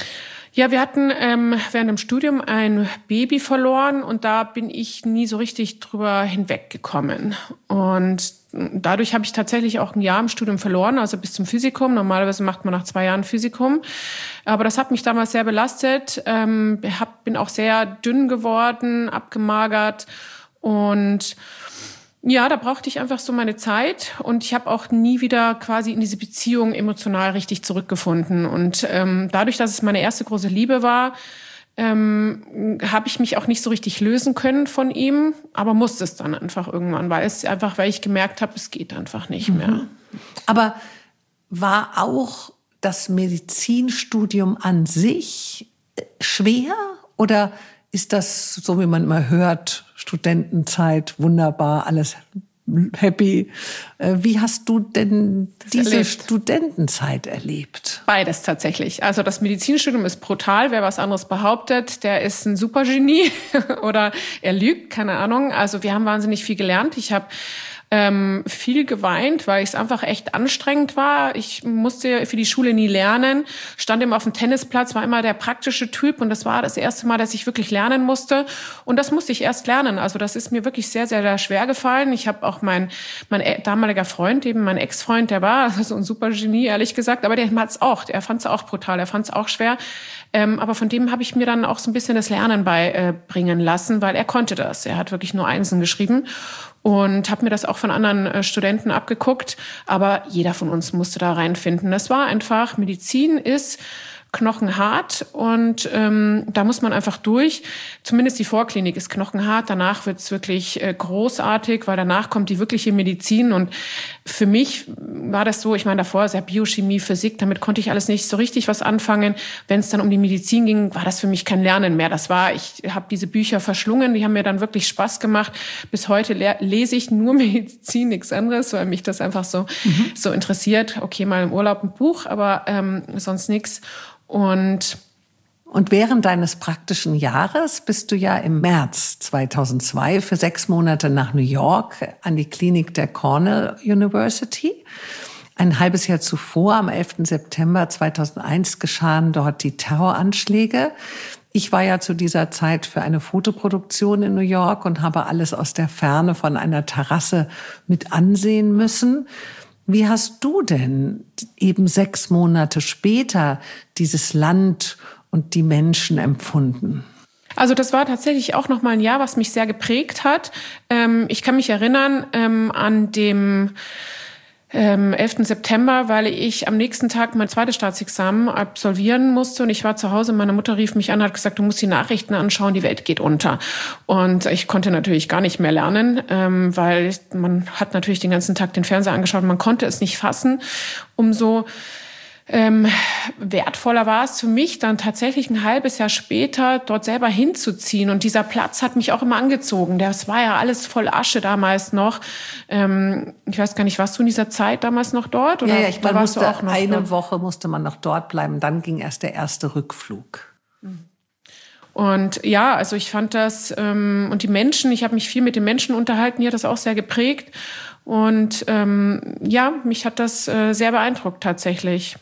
Ja, wir hatten ähm, während dem Studium ein Baby verloren und da bin ich nie so richtig drüber hinweggekommen. Und dadurch habe ich tatsächlich auch ein Jahr im Studium verloren, also bis zum Physikum. Normalerweise macht man nach zwei Jahren Physikum. Aber das hat mich damals sehr belastet. Ähm, hab, bin auch sehr dünn geworden, abgemagert und ja, da brauchte ich einfach so meine Zeit und ich habe auch nie wieder quasi in diese Beziehung emotional richtig zurückgefunden. Und ähm, dadurch, dass es meine erste große Liebe war, ähm, habe ich mich auch nicht so richtig lösen können von ihm, aber musste es dann einfach irgendwann, weil es einfach, weil ich gemerkt habe, es geht einfach nicht mehr. Mhm. Aber war auch das Medizinstudium an sich schwer oder ist das, so wie man immer hört, Studentenzeit, wunderbar, alles happy. Wie hast du denn diese erlebt. Studentenzeit erlebt? Beides tatsächlich. Also das Medizinstudium ist brutal. Wer was anderes behauptet, der ist ein Supergenie oder er lügt, keine Ahnung. Also wir haben wahnsinnig viel gelernt. Ich habe ähm, viel geweint, weil es einfach echt anstrengend war. Ich musste für die Schule nie lernen, stand immer auf dem Tennisplatz, war immer der praktische Typ und das war das erste Mal, dass ich wirklich lernen musste. Und das musste ich erst lernen. Also das ist mir wirklich sehr, sehr, sehr schwer gefallen. Ich habe auch mein, mein damaliger Freund, eben mein Ex-Freund, der war so ein super Genie, ehrlich gesagt, aber der hat's auch, der fand's auch brutal, der fand's auch schwer. Ähm, aber von dem habe ich mir dann auch so ein bisschen das Lernen beibringen äh, lassen, weil er konnte das. Er hat wirklich nur Einsen geschrieben und habe mir das auch von anderen äh, Studenten abgeguckt. Aber jeder von uns musste da reinfinden. Das war einfach, Medizin ist knochenhart und ähm, da muss man einfach durch. Zumindest die Vorklinik ist knochenhart. Danach wird's wirklich äh, großartig, weil danach kommt die wirkliche Medizin. Und für mich war das so, ich meine, davor ist ja Biochemie, Physik, damit konnte ich alles nicht so richtig was anfangen. Wenn es dann um die Medizin ging, war das für mich kein Lernen mehr. Das war, ich habe diese Bücher verschlungen, die haben mir dann wirklich Spaß gemacht. Bis heute le- lese ich nur Medizin, nichts anderes, weil mich das einfach so, mhm. so interessiert. Okay, mal im Urlaub ein Buch, aber ähm, sonst nichts. Und Und während deines praktischen Jahres bist du ja im März zweitausendzwei für sechs Monate nach New York an die Klinik der Cornell University. Ein halbes Jahr zuvor, am elften September zweitausendeins, geschahen dort die Terroranschläge. Ich war ja zu dieser Zeit für eine Fotoproduktion in New York und habe alles aus der Ferne von einer Terrasse mit ansehen müssen. Wie hast du denn eben sechs Monate später dieses Land und die Menschen empfunden? Also das war tatsächlich auch noch mal ein Jahr, was mich sehr geprägt hat. Ich kann mich erinnern an dem elften September, weil ich am nächsten Tag mein zweites Staatsexamen absolvieren musste und ich war zu Hause. Meine Mutter rief mich an und hat gesagt, du musst die Nachrichten anschauen, die Welt geht unter. Und ich konnte natürlich gar nicht mehr lernen, weil man hat natürlich den ganzen Tag den Fernseher angeschaut und man konnte es nicht fassen. Umso Ähm, wertvoller war es für mich, dann tatsächlich ein halbes Jahr später dort selber hinzuziehen. Und dieser Platz hat mich auch immer angezogen. Das war ja alles voll Asche damals noch. Ähm, ich weiß gar nicht, warst du in dieser Zeit damals noch dort? Oder ja, ja, ich meine, warst du auch noch eine dort? Woche musste man noch dort bleiben. Dann ging erst der erste Rückflug. Und ja, also ich fand das, ähm, und die Menschen, ich habe mich viel mit den Menschen unterhalten, die hat das auch sehr geprägt. Und ähm, ja, mich hat das äh, sehr beeindruckt tatsächlich.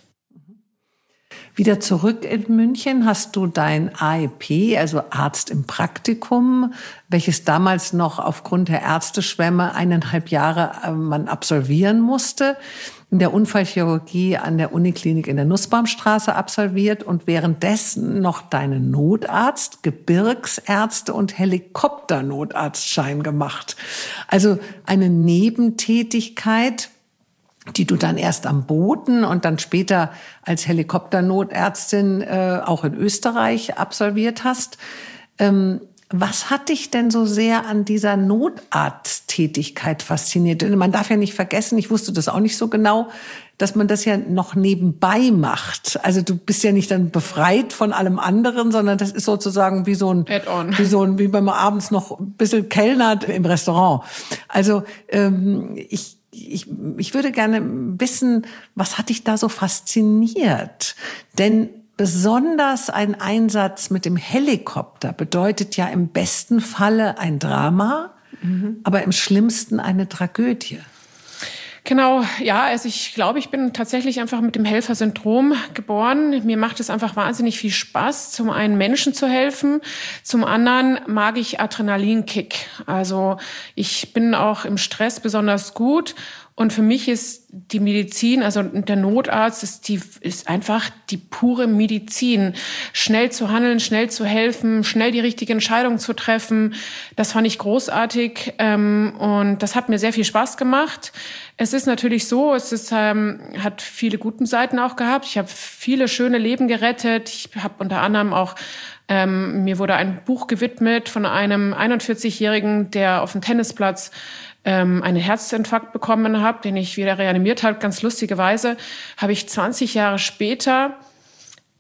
Wieder zurück in München hast du dein A E P, also Arzt im Praktikum, welches damals noch aufgrund der Ärzteschwemme eineinhalb Jahre äh, man absolvieren musste, in der Unfallchirurgie an der Uniklinik in der Nussbaumstraße absolviert und währenddessen noch deinen Notarzt, Gebirgsärzte und Helikopternotarztschein gemacht. Also eine Nebentätigkeit, die du dann erst am Boden und dann später als Helikopternotärztin äh, auch in Österreich absolviert hast. Ähm, was hat dich denn so sehr an dieser Notarzttätigkeit fasziniert? Denn man darf ja nicht vergessen, ich wusste das auch nicht so genau, dass man das ja noch nebenbei macht. Also du bist ja nicht dann befreit von allem anderen, sondern das ist sozusagen wie so ein, Add-on. wie so ein, wie wenn man abends noch ein bisschen kellnert im Restaurant. Also ähm, ich Ich, ich würde gerne wissen, was hat dich da so fasziniert? Denn besonders ein Einsatz mit dem Helikopter bedeutet ja im besten Falle ein Drama, mhm. aber im schlimmsten eine Tragödie. Genau, ja, also ich glaube, ich bin tatsächlich einfach mit dem Helfersyndrom geboren. Mir macht es einfach wahnsinnig viel Spaß, zum einen Menschen zu helfen, zum anderen mag ich Adrenalinkick. Also ich bin auch im Stress besonders gut. Und für mich ist die Medizin, also der Notarzt, ist, die, ist einfach die pure Medizin. Schnell zu handeln, schnell zu helfen, schnell die richtige Entscheidung zu treffen. Das fand ich großartig und das hat mir sehr viel Spaß gemacht. Es ist natürlich so, es ist, ähm, hat viele gute Seiten auch gehabt. Ich habe viele schöne Leben gerettet. Ich habe unter anderem auch ähm, mir wurde ein Buch gewidmet von einem einundvierzigjährigen, der auf dem Tennisplatz ähm, einen Herzinfarkt bekommen hat, den ich wieder reanimiert habe. Ganz lustigerweise habe ich zwanzig Jahre später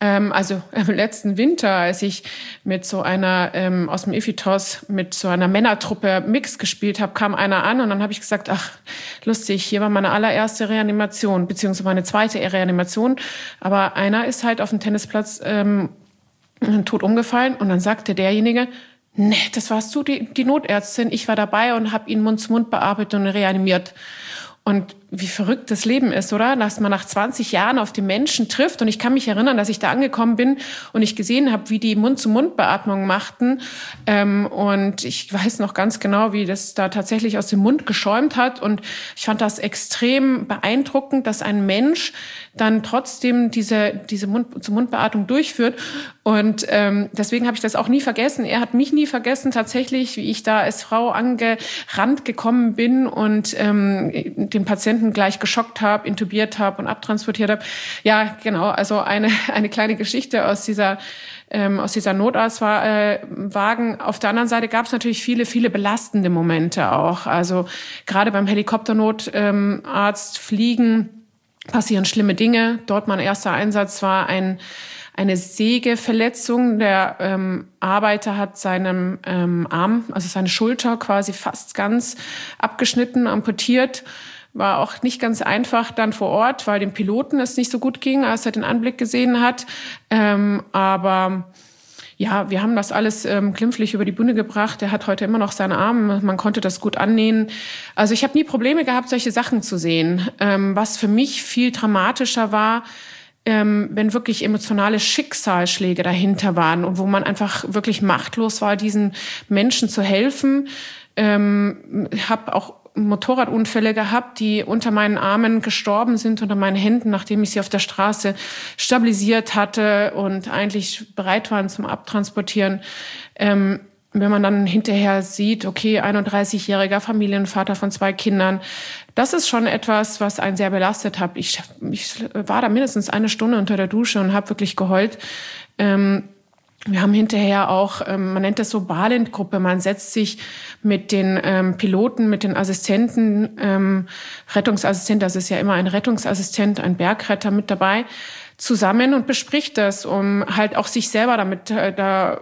Ähm, also im letzten Winter, als ich mit so einer ähm, aus dem Iphitos mit so einer Männertruppe Mix gespielt habe, kam einer an und dann habe ich gesagt, ach, lustig, hier war meine allererste Reanimation, beziehungsweise meine zweite Reanimation. Aber einer ist halt auf dem Tennisplatz ähm, tot umgefallen und dann sagte derjenige, nee, das warst du, die, die Notärztin. Ich war dabei und habe ihn Mund zu Mund bearbeitet und reanimiert. Und wie verrückt das Leben ist, oder? Dass man nach zwanzig Jahren auf die Menschen trifft. Und ich kann mich erinnern, dass ich da angekommen bin und ich gesehen habe, wie die Mund-zu-Mund-Beatmung machten. Ähm, und ich weiß noch ganz genau, wie das da tatsächlich aus dem Mund geschäumt hat. Und ich fand das extrem beeindruckend, dass ein Mensch dann trotzdem diese, diese Mund-zu-Mund-Beatmung durchführt. Und ähm, deswegen habe ich das auch nie vergessen. Er hat mich nie vergessen, tatsächlich, wie ich da als Frau angerannt gekommen bin und ähm, den Patienten gleich geschockt habe, intubiert habe und abtransportiert habe. Ja, genau, also eine, eine kleine Geschichte aus dieser ähm, aus dieser Notarztwagen. Auf der anderen Seite gab es natürlich viele, viele belastende Momente auch. Also gerade beim Helikopternotarzt fliegen passieren schlimme Dinge. Dort mein erster Einsatz war ein eine Sägeverletzung. Der ähm, Arbeiter hat seinen ähm, Arm, also seine Schulter quasi fast ganz abgeschnitten, amputiert. War auch nicht ganz einfach dann vor Ort, weil dem Piloten es nicht so gut ging, als er den Anblick gesehen hat. Ähm, aber ja, wir haben das alles ähm, glimpflich über die Bühne gebracht. Er hat heute immer noch seinen Arm. Man konnte das gut annähen. Also ich habe nie Probleme gehabt, solche Sachen zu sehen. Ähm, was für mich viel dramatischer war, ähm, wenn wirklich emotionale Schicksalsschläge dahinter waren und wo man einfach wirklich machtlos war, diesen Menschen zu helfen. Ähm, ich habe auch Motorradunfälle gehabt, die unter meinen Armen gestorben sind, unter meinen Händen, nachdem ich sie auf der Straße stabilisiert hatte und eigentlich bereit waren zum Abtransportieren. Ähm, wenn man dann hinterher sieht, okay, einunddreißigjähriger Familienvater von zwei Kindern, das ist schon etwas, was einen sehr belastet hat. Ich, ich war da mindestens eine Stunde unter der Dusche und habe wirklich geheult. Ähm, Wir haben hinterher auch, ähm, man nennt das so Balint-Gruppe, man setzt sich mit den ähm, Piloten, mit den Assistenten, ähm, Rettungsassistent, das ist ja immer ein Rettungsassistent, ein Bergretter mit dabei, zusammen und bespricht das, um halt auch sich selber damit äh, da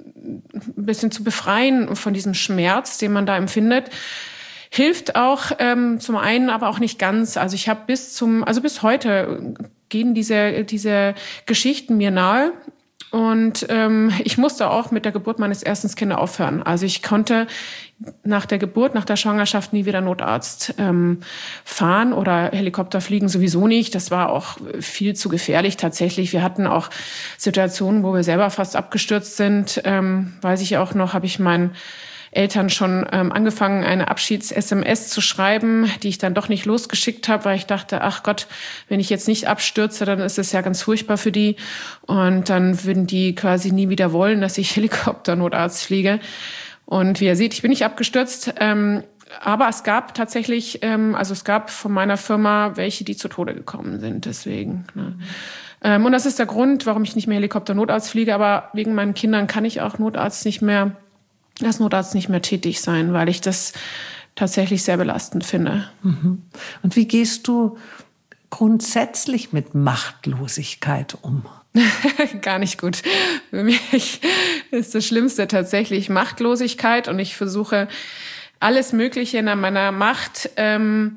ein bisschen zu befreien von diesem Schmerz, den man da empfindet. Hilft auch ähm, zum einen, aber auch nicht ganz. Also ich habe bis zum, also bis heute gehen diese diese Geschichten mir nahe. Und ähm, ich musste auch mit der Geburt meines ersten Kindes aufhören. Also ich konnte nach der Geburt, nach der Schwangerschaft nie wieder Notarzt ähm, fahren oder Helikopter fliegen sowieso nicht. Das war auch viel zu gefährlich tatsächlich. Wir hatten auch Situationen, wo wir selber fast abgestürzt sind. Ähm, weiß ich auch noch, habe ich meinen Eltern schon ähm, angefangen, eine Abschieds-S M S zu schreiben, die ich dann doch nicht losgeschickt habe, weil ich dachte, ach Gott, wenn ich jetzt nicht abstürze, dann ist es ja ganz furchtbar für die. Und dann würden die quasi nie wieder wollen, dass ich Helikopternotarzt fliege. Und wie ihr seht, ich bin nicht abgestürzt. Ähm, aber es gab tatsächlich, ähm, also es gab von meiner Firma welche, die zu Tode gekommen sind. Deswegen. Ne. Ähm, und das ist der Grund, warum ich nicht mehr Helikopternotarzt fliege. Aber wegen meinen Kindern kann ich auch Notarzt nicht mehr als Notarzt nicht mehr tätig sein, weil ich das tatsächlich sehr belastend finde. Mhm. Und wie gehst du grundsätzlich mit Machtlosigkeit um? Gar nicht gut. Für mich ist das Schlimmste tatsächlich Machtlosigkeit und ich versuche alles Mögliche in meiner Macht ähm,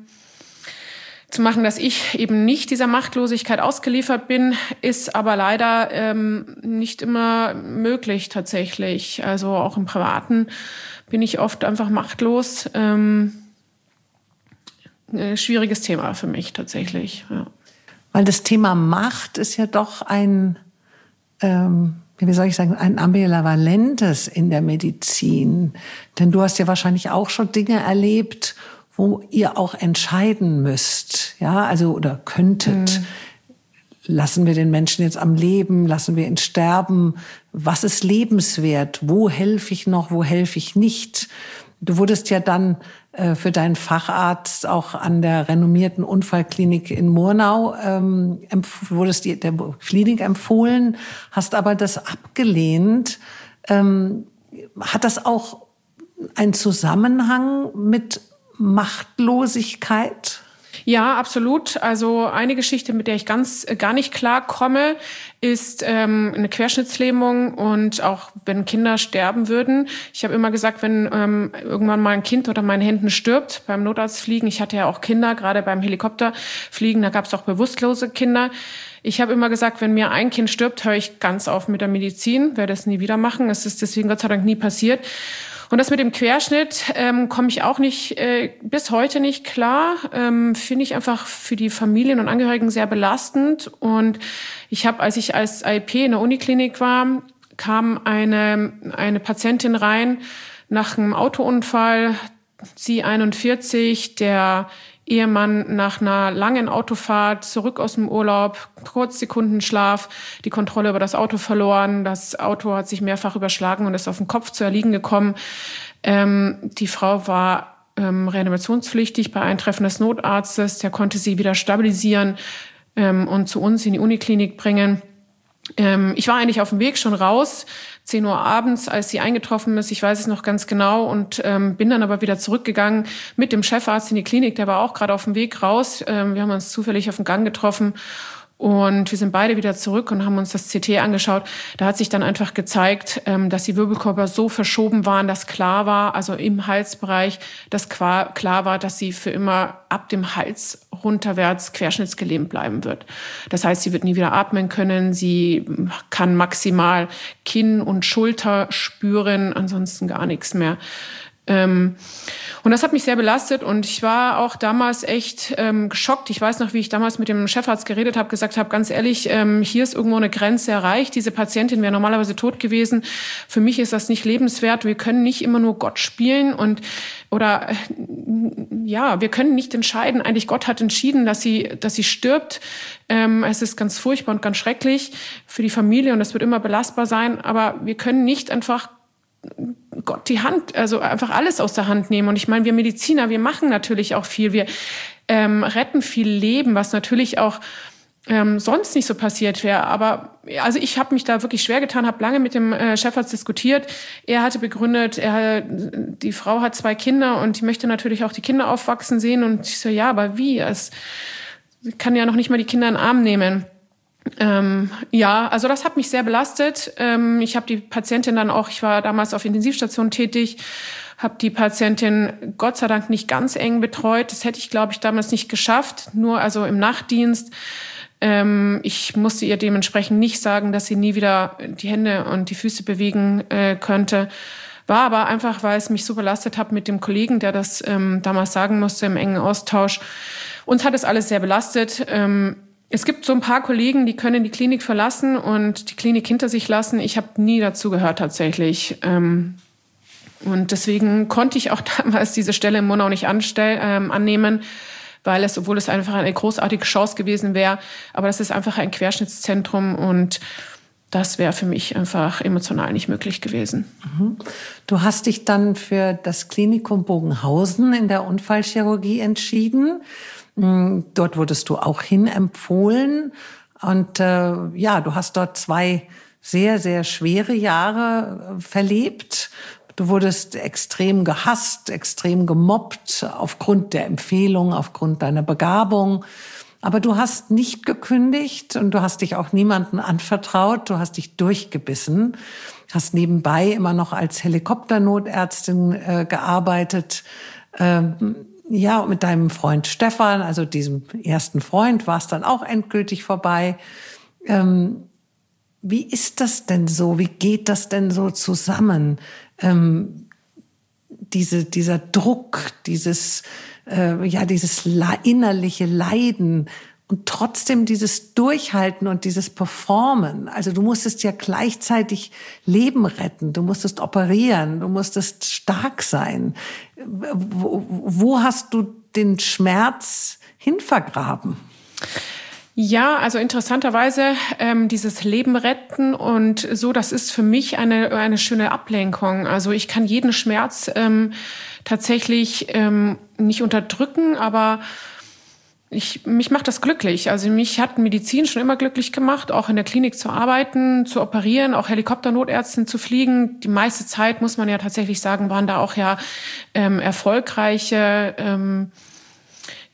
zu machen, dass ich eben nicht dieser Machtlosigkeit ausgeliefert bin, ist aber leider ähm, nicht immer möglich tatsächlich. Also auch im Privaten bin ich oft einfach machtlos. Ähm, äh, schwieriges Thema für mich tatsächlich. Ja. Weil das Thema Macht ist ja doch ein, ähm, wie soll ich sagen, ein ambivalentes in der Medizin. Denn du hast ja wahrscheinlich auch schon Dinge erlebt, wo ihr auch entscheiden müsst, ja, also oder könntet. Mhm. Lassen wir den Menschen jetzt am Leben, lassen wir ihn sterben? Was ist lebenswert? Wo helfe ich noch, wo helfe ich nicht? Du wurdest ja dann äh, für deinen Facharzt auch an der renommierten Unfallklinik in Murnau, ähm, empf- wurdest die, der Klinik empfohlen, hast aber das abgelehnt. Ähm, hat das auch einen Zusammenhang mit Machtlosigkeit? Ja, absolut. Also eine Geschichte, mit der ich ganz äh, gar nicht klar komme, ist ähm, eine Querschnittslähmung und auch wenn Kinder sterben würden. Ich habe immer gesagt, wenn ähm, irgendwann mal ein Kind unter meinen Händen stirbt beim Notarztfliegen, ich hatte ja auch Kinder, gerade beim Helikopterfliegen, da gab es auch bewusstlose Kinder. Ich habe immer gesagt, wenn mir ein Kind stirbt, höre ich ganz auf mit der Medizin, werde es nie wieder machen. Es ist deswegen Gott sei Dank nie passiert. Und das mit dem Querschnitt ähm, komme ich auch nicht, äh, bis heute nicht klar. Ähm, finde ich einfach für die Familien und Angehörigen sehr belastend. Und ich habe, als ich als I P in der Uniklinik war, kam eine, eine Patientin rein nach einem Autounfall, sie einundvierzig, der Ehemann nach einer langen Autofahrt zurück aus dem Urlaub, kurz Sekundenschlaf, die Kontrolle über das Auto verloren. Das Auto hat sich mehrfach überschlagen und ist auf den Kopf zu erliegen gekommen. Ähm, die Frau war ähm, reanimationspflichtig bei Eintreffen des Notarztes. Der konnte sie wieder stabilisieren ähm, und zu uns in die Uniklinik bringen. Ähm, ich war eigentlich auf dem Weg schon raus, zehn Uhr abends, als sie eingetroffen ist. Ich weiß es noch ganz genau und ähm, bin dann aber wieder zurückgegangen mit dem Chefarzt in die Klinik. Der war auch gerade auf dem Weg raus. Ähm, wir haben uns zufällig auf dem Gang getroffen und wir sind beide wieder zurück und haben uns das C T angeschaut. Da hat sich dann einfach gezeigt, ähm, dass die Wirbelkörper so verschoben waren, dass klar war, also im Halsbereich, dass klar war, dass sie für immer ab dem Hals runterwärts querschnittsgelähmt bleiben wird. Das heißt, sie wird nie wieder atmen können. Sie kann maximal Kinn und Schulter spüren, ansonsten gar nichts mehr. Ähm, und das hat mich sehr belastet und ich war auch damals echt ähm, geschockt. Ich weiß noch, wie ich damals mit dem Chefarzt geredet habe, gesagt habe, ganz ehrlich, ähm, hier ist irgendwo eine Grenze erreicht. Diese Patientin wäre normalerweise tot gewesen. Für mich ist das nicht lebenswert. Wir können nicht immer nur Gott spielen und oder äh, ja, wir können nicht entscheiden. Eigentlich Gott hat entschieden, dass sie, dass sie stirbt. Ähm, es ist ganz furchtbar und ganz schrecklich für die Familie und das wird immer belastbar sein. Aber wir können nicht einfach Gott die Hand, also einfach alles aus der Hand nehmen. Und ich meine, wir Mediziner, wir machen natürlich auch viel. Wir ähm, retten viel Leben, was natürlich auch ähm, sonst nicht so passiert wäre. Aber also ich habe mich da wirklich schwer getan, habe lange mit dem äh, Chefarzt diskutiert. Er hatte begründet, er, die Frau hat zwei Kinder und die möchte natürlich auch die Kinder aufwachsen sehen. Und ich so, ja, aber wie? Es kann ja noch nicht mal die Kinder in den Arm nehmen. Ähm, ja, also das hat mich sehr belastet. Ähm, ich habe die Patientin dann auch, ich war damals auf Intensivstation tätig, habe die Patientin Gott sei Dank nicht ganz eng betreut. Das hätte ich, glaube ich, damals nicht geschafft, nur also im Nachtdienst. Ähm, ich musste ihr dementsprechend nicht sagen, dass sie nie wieder die Hände und die Füße bewegen äh, könnte. War aber einfach, weil es mich so belastet hat mit dem Kollegen, der das ähm, damals sagen musste im engen Austausch. Uns hat es alles sehr belastet. Ähm, Es gibt so ein paar Kollegen, die können die Klinik verlassen und die Klinik hinter sich lassen. Ich habe nie dazu gehört tatsächlich. Und deswegen konnte ich auch damals diese Stelle in Monau nicht anstell, ähm, annehmen, weil es, obwohl es einfach eine großartige Chance gewesen wäre, aber das ist einfach ein Querschnittszentrum und das wäre für mich einfach emotional nicht möglich gewesen. Du hast dich dann für das Klinikum Bogenhausen in der Unfallchirurgie entschieden. Dort wurdest du auch hin empfohlen und äh, ja, du hast dort zwei sehr, sehr schwere Jahre verlebt. Du wurdest extrem gehasst, extrem gemobbt aufgrund der Empfehlung, aufgrund deiner Begabung. Aber du hast nicht gekündigt und du hast dich auch niemandem anvertraut. Du hast dich durchgebissen, hast nebenbei immer noch als Helikopternotärztin äh, gearbeitet. Ähm, Ja, mit deinem Freund Stefan, also diesem ersten Freund, war es dann auch endgültig vorbei. Ähm, wie ist das denn so? Wie geht das denn so zusammen? Ähm, diese, dieser Druck, dieses, äh, ja, dieses innerliche Leiden und trotzdem dieses Durchhalten und dieses Performen. Also du musstest ja gleichzeitig Leben retten, du musstest operieren, du musstest stark sein. Wo, wo hast du den Schmerz hinvergraben? Ja, also interessanterweise ähm, dieses Leben retten und so, das ist für mich eine eine schöne Ablenkung. Also ich kann jeden Schmerz ähm, tatsächlich ähm, nicht unterdrücken, aber Ich, mich macht das glücklich. Also mich hat Medizin schon immer glücklich gemacht, auch in der Klinik zu arbeiten, zu operieren, auch Helikopternotärztin zu fliegen. Die meiste Zeit, muss man ja tatsächlich sagen, waren da auch ja ähm, erfolgreiche ähm,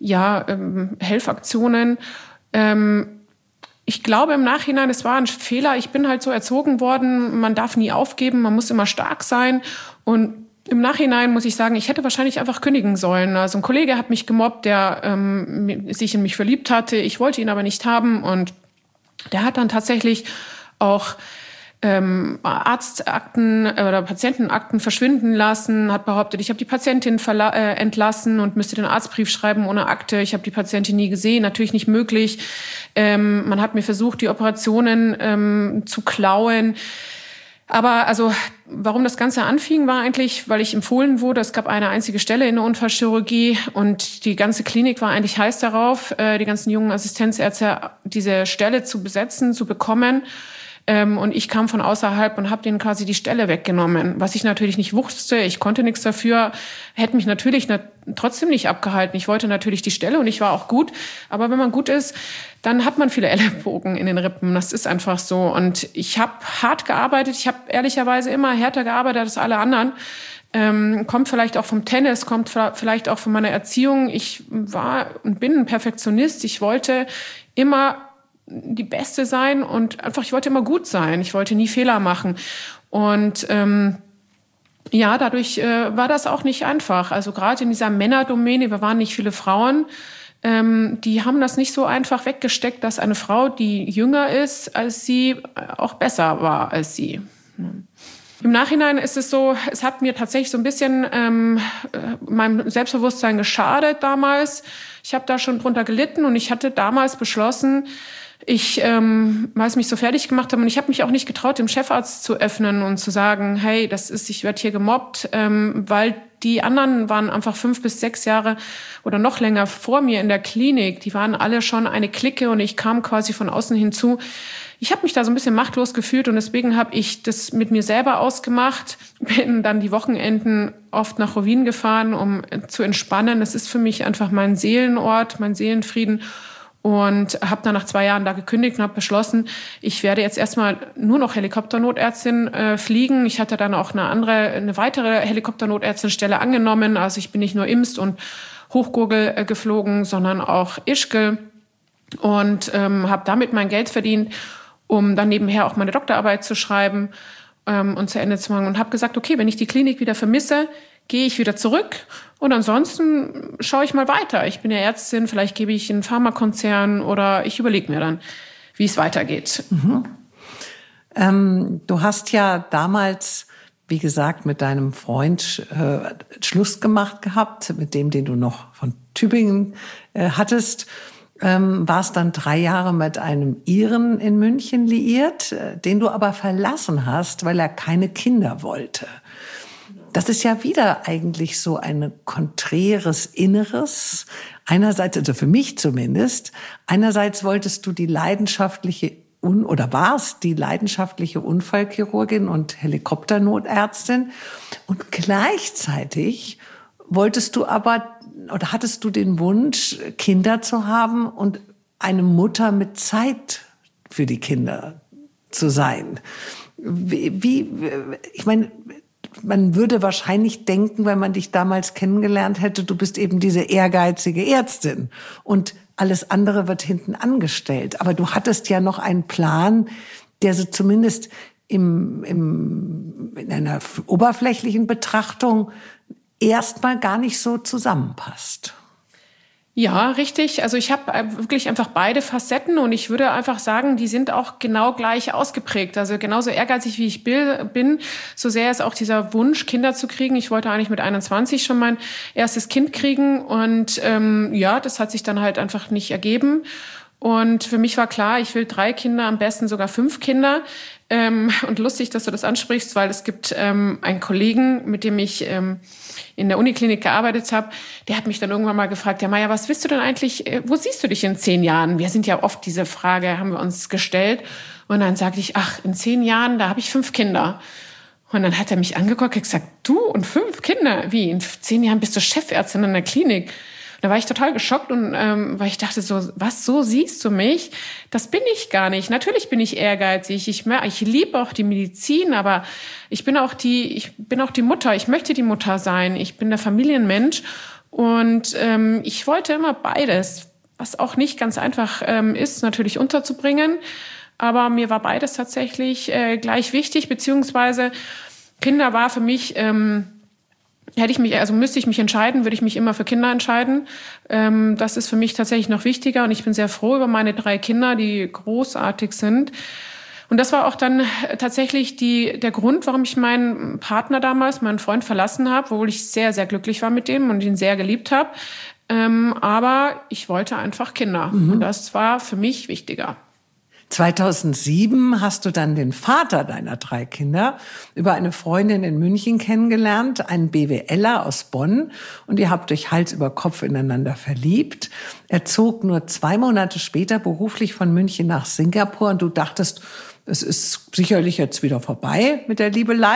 ja, ähm, Helfaktionen. Ähm, ich glaube im Nachhinein, es war ein Fehler. Ich bin halt so erzogen worden, man darf nie aufgeben, man muss immer stark sein. Und im Nachhinein muss ich sagen, ich hätte wahrscheinlich einfach kündigen sollen. Also ein Kollege hat mich gemobbt, der ähm, sich in mich verliebt hatte. Ich wollte ihn aber nicht haben. Und der hat dann tatsächlich auch ähm, Arztakten oder Patientenakten verschwinden lassen, hat behauptet, ich habe die Patientin verla- äh, entlassen und müsste den Arztbrief schreiben ohne Akte. Ich habe die Patientin nie gesehen, natürlich nicht möglich. Ähm, man hat mir versucht, die Operationen ähm, zu klauen. Aber also, warum das Ganze anfing, war eigentlich, weil ich empfohlen wurde. Es gab eine einzige Stelle in der Unfallchirurgie und die ganze Klinik war eigentlich heiß darauf, äh, die ganzen jungen Assistenzärzte diese Stelle zu besetzen, zu bekommen. Ähm, und ich kam von außerhalb und habe denen quasi die Stelle weggenommen. Was ich natürlich nicht wusste, ich konnte nichts dafür, hätte mich natürlich na- trotzdem nicht abgehalten. Ich wollte natürlich die Stelle und ich war auch gut. Aber wenn man gut ist, dann hat man viele Ellenbogen in den Rippen. Das ist einfach so. Und ich habe hart gearbeitet. Ich habe ehrlicherweise immer härter gearbeitet als alle anderen. Ähm, kommt vielleicht auch vom Tennis, kommt vielleicht auch von meiner Erziehung. Ich war und bin ein Perfektionist. Ich wollte immer die Beste sein und einfach, ich wollte immer gut sein. Ich wollte nie Fehler machen. Und ähm, ja, dadurch äh, war das auch nicht einfach. Also gerade in dieser Männerdomäne, wir waren nicht viele Frauen, ähm, die haben das nicht so einfach weggesteckt, dass eine Frau, die jünger ist als sie, auch besser war als sie. Im Nachhinein ist es so, es hat mir tatsächlich so ein bisschen ähm, meinem Selbstbewusstsein geschadet damals. Ich habe da schon drunter gelitten und ich hatte damals beschlossen, ich, ähm, weil es mich so fertig gemacht hat, und ich habe mich auch nicht getraut, dem Chefarzt zu öffnen und zu sagen, hey, das ist, ich werde hier gemobbt, ähm, weil die anderen waren einfach fünf bis sechs Jahre oder noch länger vor mir in der Klinik. Die waren alle schon eine Clique und ich kam quasi von außen hinzu. Ich habe mich da so ein bisschen machtlos gefühlt und deswegen habe ich das mit mir selber ausgemacht, bin dann die Wochenenden oft nach Rovinj gefahren, um zu entspannen. Das ist für mich einfach mein Seelenort, mein Seelenfrieden. Und habe dann nach zwei Jahren da gekündigt und habe beschlossen, ich werde jetzt erstmal nur noch Helikopternotärztin äh, fliegen. Ich hatte dann auch eine andere, eine weitere Helikopternotärztinstelle angenommen. Also ich bin nicht nur Imst und Hochgurgel äh, geflogen, sondern auch Ischgl und ähm, habe damit mein Geld verdient, um dann nebenher auch meine Doktorarbeit zu schreiben ähm, und zu Ende zu machen. Und habe gesagt, okay, wenn ich die Klinik wieder vermisse, gehe ich wieder zurück und ansonsten schaue ich mal weiter. Ich bin ja Ärztin, vielleicht gebe ich in einen Pharmakonzern oder ich überlege mir dann, wie es weitergeht. Mhm. Ähm, du hast ja damals, wie gesagt, mit deinem Freund äh, Schluss gemacht gehabt, mit dem, den du noch von Tübingen äh, hattest. Ähm, warst dann drei Jahre mit einem Iren in München liiert, äh, den du aber verlassen hast, weil er keine Kinder wollte. Das ist ja wieder eigentlich so ein konträres Inneres. Einerseits, also für mich zumindest, einerseits wolltest du die leidenschaftliche Un- oder warst die leidenschaftliche Unfallchirurgin und Helikopternotärztin und gleichzeitig wolltest du aber oder hattest du den Wunsch, Kinder zu haben und eine Mutter mit Zeit für die Kinder zu sein. Wie, wie ich meine, man würde wahrscheinlich denken, wenn man dich damals kennengelernt hätte, du bist eben diese ehrgeizige Ärztin und alles andere wird hinten angestellt. Aber du hattest ja noch einen Plan, der so zumindest im, im, in einer oberflächlichen Betrachtung erstmal gar nicht so zusammenpasst. Ja, richtig. Also ich habe wirklich einfach beide Facetten und ich würde einfach sagen, die sind auch genau gleich ausgeprägt. Also genauso ehrgeizig wie ich bin, so sehr ist auch dieser Wunsch, Kinder zu kriegen. Ich wollte eigentlich mit einundzwanzig schon mein erstes Kind kriegen und ähm, ja, das hat sich dann halt einfach nicht ergeben. Und für mich war klar, ich will drei Kinder, am besten sogar fünf Kinder. Ähm, und lustig, dass du das ansprichst, weil es gibt ähm, einen Kollegen, mit dem ich ähm, in der Uniklinik gearbeitet habe, der hat mich dann irgendwann mal gefragt, ja Maja, was willst du denn eigentlich, wo siehst du dich in zehn Jahren? Wir sind ja oft, diese Frage haben wir uns gestellt. Und dann sagte ich, ach, in zehn Jahren, da habe ich fünf Kinder. Und dann hat er mich angeguckt und gesagt, du und fünf Kinder? Wie, in zehn Jahren bist du Chefärztin in der Klinik? Da war ich total geschockt und ähm, weil ich dachte so, was, so siehst du mich? Das bin ich gar nicht. Natürlich bin ich ehrgeizig. Ich, ich liebe auch die Medizin, aber ich bin auch die, ich bin auch die Mutter. Ich möchte die Mutter sein. Ich bin der Familienmensch Und ähm, ich wollte immer beides, was auch nicht ganz einfach ähm, ist, natürlich unterzubringen. Aber mir war beides tatsächlich äh, gleich wichtig, beziehungsweise Kinder war für mich, ähm, hätte ich mich, also müsste ich mich entscheiden, würde ich mich immer für Kinder entscheiden. Ähm, das ist für mich tatsächlich noch wichtiger und ich bin sehr froh über meine drei Kinder, die großartig sind. Und das war auch dann tatsächlich die, der Grund, warum ich meinen Partner damals, meinen Freund verlassen habe, obwohl ich sehr, sehr glücklich war mit dem und ihn sehr geliebt habe. Ähm, aber ich wollte einfach Kinder mhm. und das war für mich wichtiger. zweitausendsieben hast du dann den Vater deiner drei Kinder über eine Freundin in München kennengelernt, einen BWLer aus Bonn. Und ihr habt euch Hals über Kopf ineinander verliebt. Er zog nur zwei Monate später beruflich von München nach Singapur und du dachtest, es ist sicherlich jetzt wieder vorbei mit der Liebelei.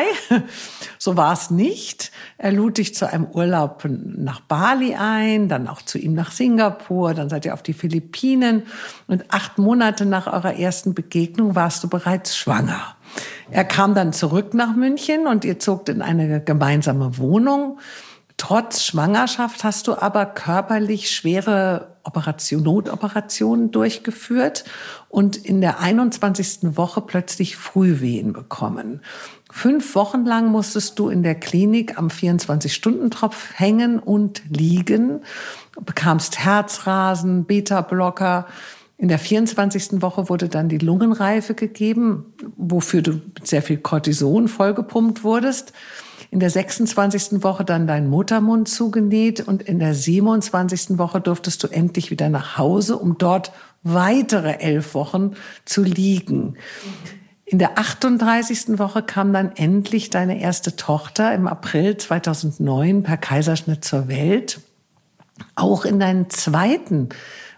So war es nicht. Er lud dich zu einem Urlaub nach Bali ein, dann auch zu ihm nach Singapur, dann seid ihr auf die Philippinen und acht Monate nach eurer ersten Begegnung warst du bereits schwanger. Er kam dann zurück nach München und ihr zogt in eine gemeinsame Wohnung. Trotz Schwangerschaft hast du aber körperlich schwere Operation, Notoperationen durchgeführt und in der einundzwanzigsten Woche plötzlich Frühwehen bekommen. Fünf Wochen lang musstest du in der Klinik am vierundzwanzig-Stunden-Tropf hängen und liegen, bekamst Herzrasen, Beta-Blocker. In der vierundzwanzigsten Woche wurde dann die Lungenreife gegeben, wofür du mit sehr viel Cortison vollgepumpt wurdest. In der sechsundzwanzigsten Woche dann dein Muttermund zugenäht und in der siebenundzwanzigsten Woche durftest du endlich wieder nach Hause, um dort weitere elf Wochen zu liegen. In der achtunddreißigsten Woche kam dann endlich deine erste Tochter im April zweitausendneun per Kaiserschnitt zur Welt. Auch in deinen zweiten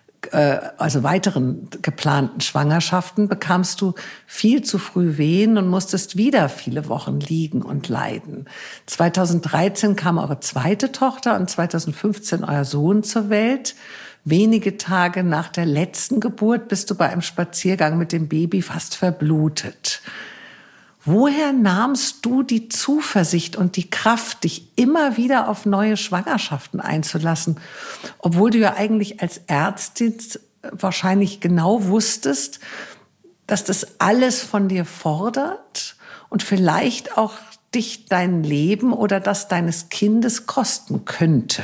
also weiteren geplanten Schwangerschaften bekamst du viel zu früh Wehen und musstest wieder viele Wochen liegen und leiden. zweitausenddreizehn kam eure zweite Tochter und zweitausendfünfzehn euer Sohn zur Welt. Wenige Tage nach der letzten Geburt bist du bei einem Spaziergang mit dem Baby fast verblutet. Woher nahmst du die Zuversicht und die Kraft, dich immer wieder auf neue Schwangerschaften einzulassen, obwohl du ja eigentlich als Ärztin wahrscheinlich genau wusstest, dass das alles von dir fordert und vielleicht auch dich dein Leben oder das deines Kindes kosten könnte?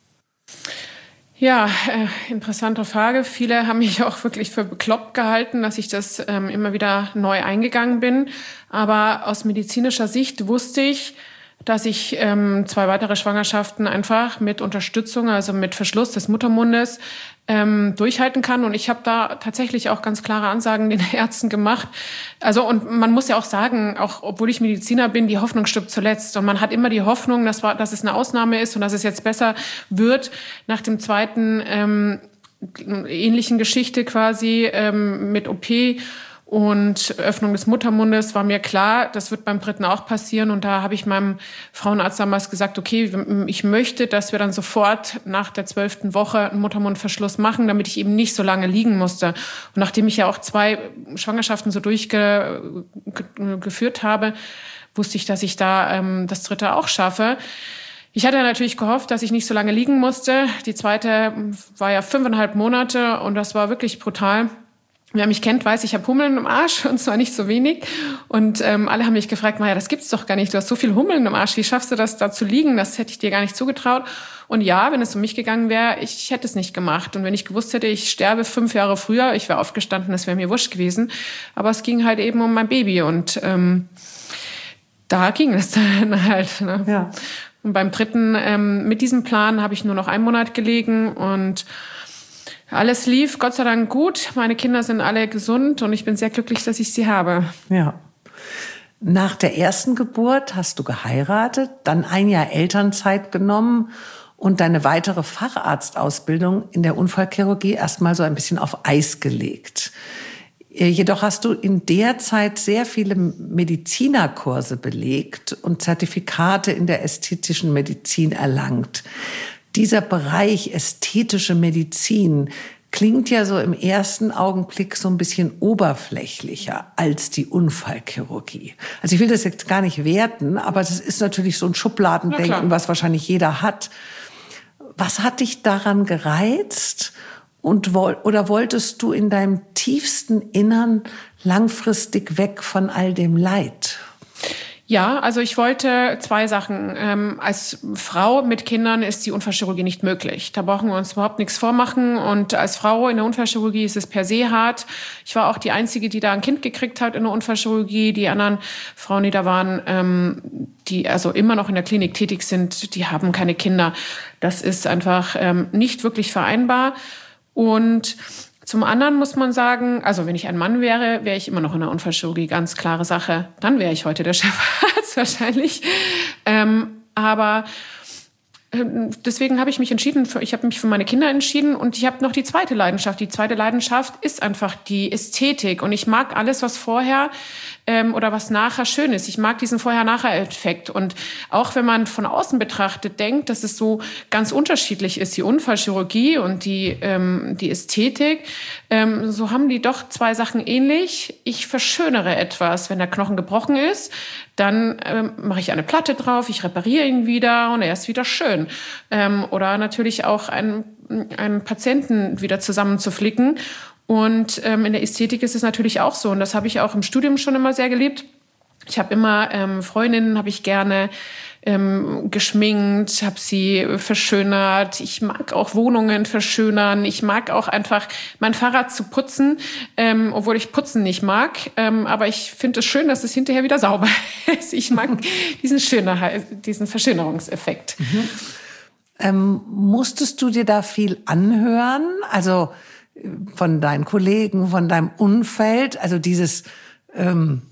Ja, äh, interessante Frage. Viele haben mich auch wirklich für bekloppt gehalten, dass ich das ähm, immer wieder neu eingegangen bin. Aber aus medizinischer Sicht wusste ich, dass ich ähm, zwei weitere Schwangerschaften einfach mit Unterstützung, also mit Verschluss des Muttermundes, ähm, durchhalten kann. Und ich habe da tatsächlich auch ganz klare Ansagen den Ärzten gemacht. Also und man muss ja auch sagen, auch obwohl ich Mediziner bin, die Hoffnung stirbt zuletzt. Und man hat immer die Hoffnung, dass, war, dass es eine Ausnahme ist und dass es jetzt besser wird nach dem zweiten ähm, ähnlichen Geschichte quasi ähm, mit O P. Und Öffnung des Muttermundes war mir klar, das wird beim dritten auch passieren. Und da habe ich meinem Frauenarzt damals gesagt, okay, ich möchte, dass wir dann sofort nach der zwölften Woche einen Muttermundverschluss machen, damit ich eben nicht so lange liegen musste. Und nachdem ich ja auch zwei Schwangerschaften so durchgeführt habe, wusste ich, dass ich da ähm, das dritte auch schaffe. Ich hatte natürlich gehofft, dass ich nicht so lange liegen musste. Die zweite war ja fünfeinhalb Monate und das war wirklich brutal. Wer mich kennt, weiß, ich habe Hummeln im Arsch und zwar nicht so wenig. Und ähm, alle haben mich gefragt, Maja, das gibt's doch gar nicht. Du hast so viel Hummeln im Arsch. Wie schaffst du das, da zu liegen? Das hätte ich dir gar nicht zugetraut. Und ja, wenn es um mich gegangen wäre, ich hätte es nicht gemacht. Und wenn ich gewusst hätte, ich sterbe fünf Jahre früher, ich wäre aufgestanden, das wäre mir wurscht gewesen. Aber es ging halt eben um mein Baby und ähm, da ging es dann halt. Ne? Ja. Und beim dritten, ähm, mit diesem Plan habe ich nur noch einen Monat gelegen und alles lief Gott sei Dank gut. Meine Kinder sind alle gesund und ich bin sehr glücklich, dass ich sie habe. Ja. Nach der ersten Geburt hast du geheiratet, dann ein Jahr Elternzeit genommen und deine weitere Facharztausbildung in der Unfallchirurgie erstmal so ein bisschen auf Eis gelegt. Jedoch hast du in der Zeit sehr viele Medizinerkurse belegt und Zertifikate in der ästhetischen Medizin erlangt. Dieser Bereich ästhetische Medizin klingt ja so im ersten Augenblick so ein bisschen oberflächlicher als die Unfallchirurgie. Also ich will das jetzt gar nicht werten, aber das ist natürlich so ein Schubladendenken, was wahrscheinlich jeder hat. Was hat dich daran gereizt? Und oder wolltest du in deinem tiefsten Innern langfristig weg von all dem Leid? Ja, also ich wollte zwei Sachen. Ähm, als Frau mit Kindern ist die Unfallchirurgie nicht möglich. Da brauchen wir uns überhaupt nichts vormachen. Und als Frau in der Unfallchirurgie ist es per se hart. Ich war auch die Einzige, die da ein Kind gekriegt hat in der Unfallchirurgie. Die anderen Frauen, die da waren, ähm, die also immer noch in der Klinik tätig sind, die haben keine Kinder. Das ist einfach ähm, nicht wirklich vereinbar. Und zum anderen muss man sagen, also wenn ich ein Mann wäre, wäre ich immer noch in der Unfallchirurgie, ganz klare Sache. Dann wäre ich heute der Chefarzt wahrscheinlich. Ähm, aber deswegen habe ich mich entschieden, für, ich habe mich für meine Kinder entschieden und ich habe noch die zweite Leidenschaft. Die zweite Leidenschaft ist einfach die Ästhetik und ich mag alles, was vorher ähm, oder was nachher schön ist. Ich mag diesen Vorher-Nachher-Effekt und auch wenn man von außen betrachtet denkt, dass es so ganz unterschiedlich ist, die Unfallchirurgie und die, ähm, die Ästhetik, ähm, so haben die doch zwei Sachen ähnlich. Ich verschönere etwas, wenn der Knochen gebrochen ist, dann ähm, mache ich eine Platte drauf, ich repariere ihn wieder und er ist wieder schön. Ähm, oder natürlich auch einen, einen Patienten wieder zusammenzuflicken. Und ähm, in der Ästhetik ist es natürlich auch so. Und das habe ich auch im Studium schon immer sehr geliebt. Ich habe immer ähm, Freundinnen, habe ich gerne ähm, geschminkt, habe sie verschönert. Ich mag auch Wohnungen verschönern. Ich mag auch einfach mein Fahrrad zu putzen, ähm, obwohl ich Putzen nicht mag. Ähm, aber ich finde es schön, dass es hinterher wieder sauber ist. Ich mag diesen, Schöner, diesen Verschönerungseffekt. Mhm. Ähm, musstest du dir da viel anhören? Also von deinen Kollegen, von deinem Umfeld? Also dieses... Ähm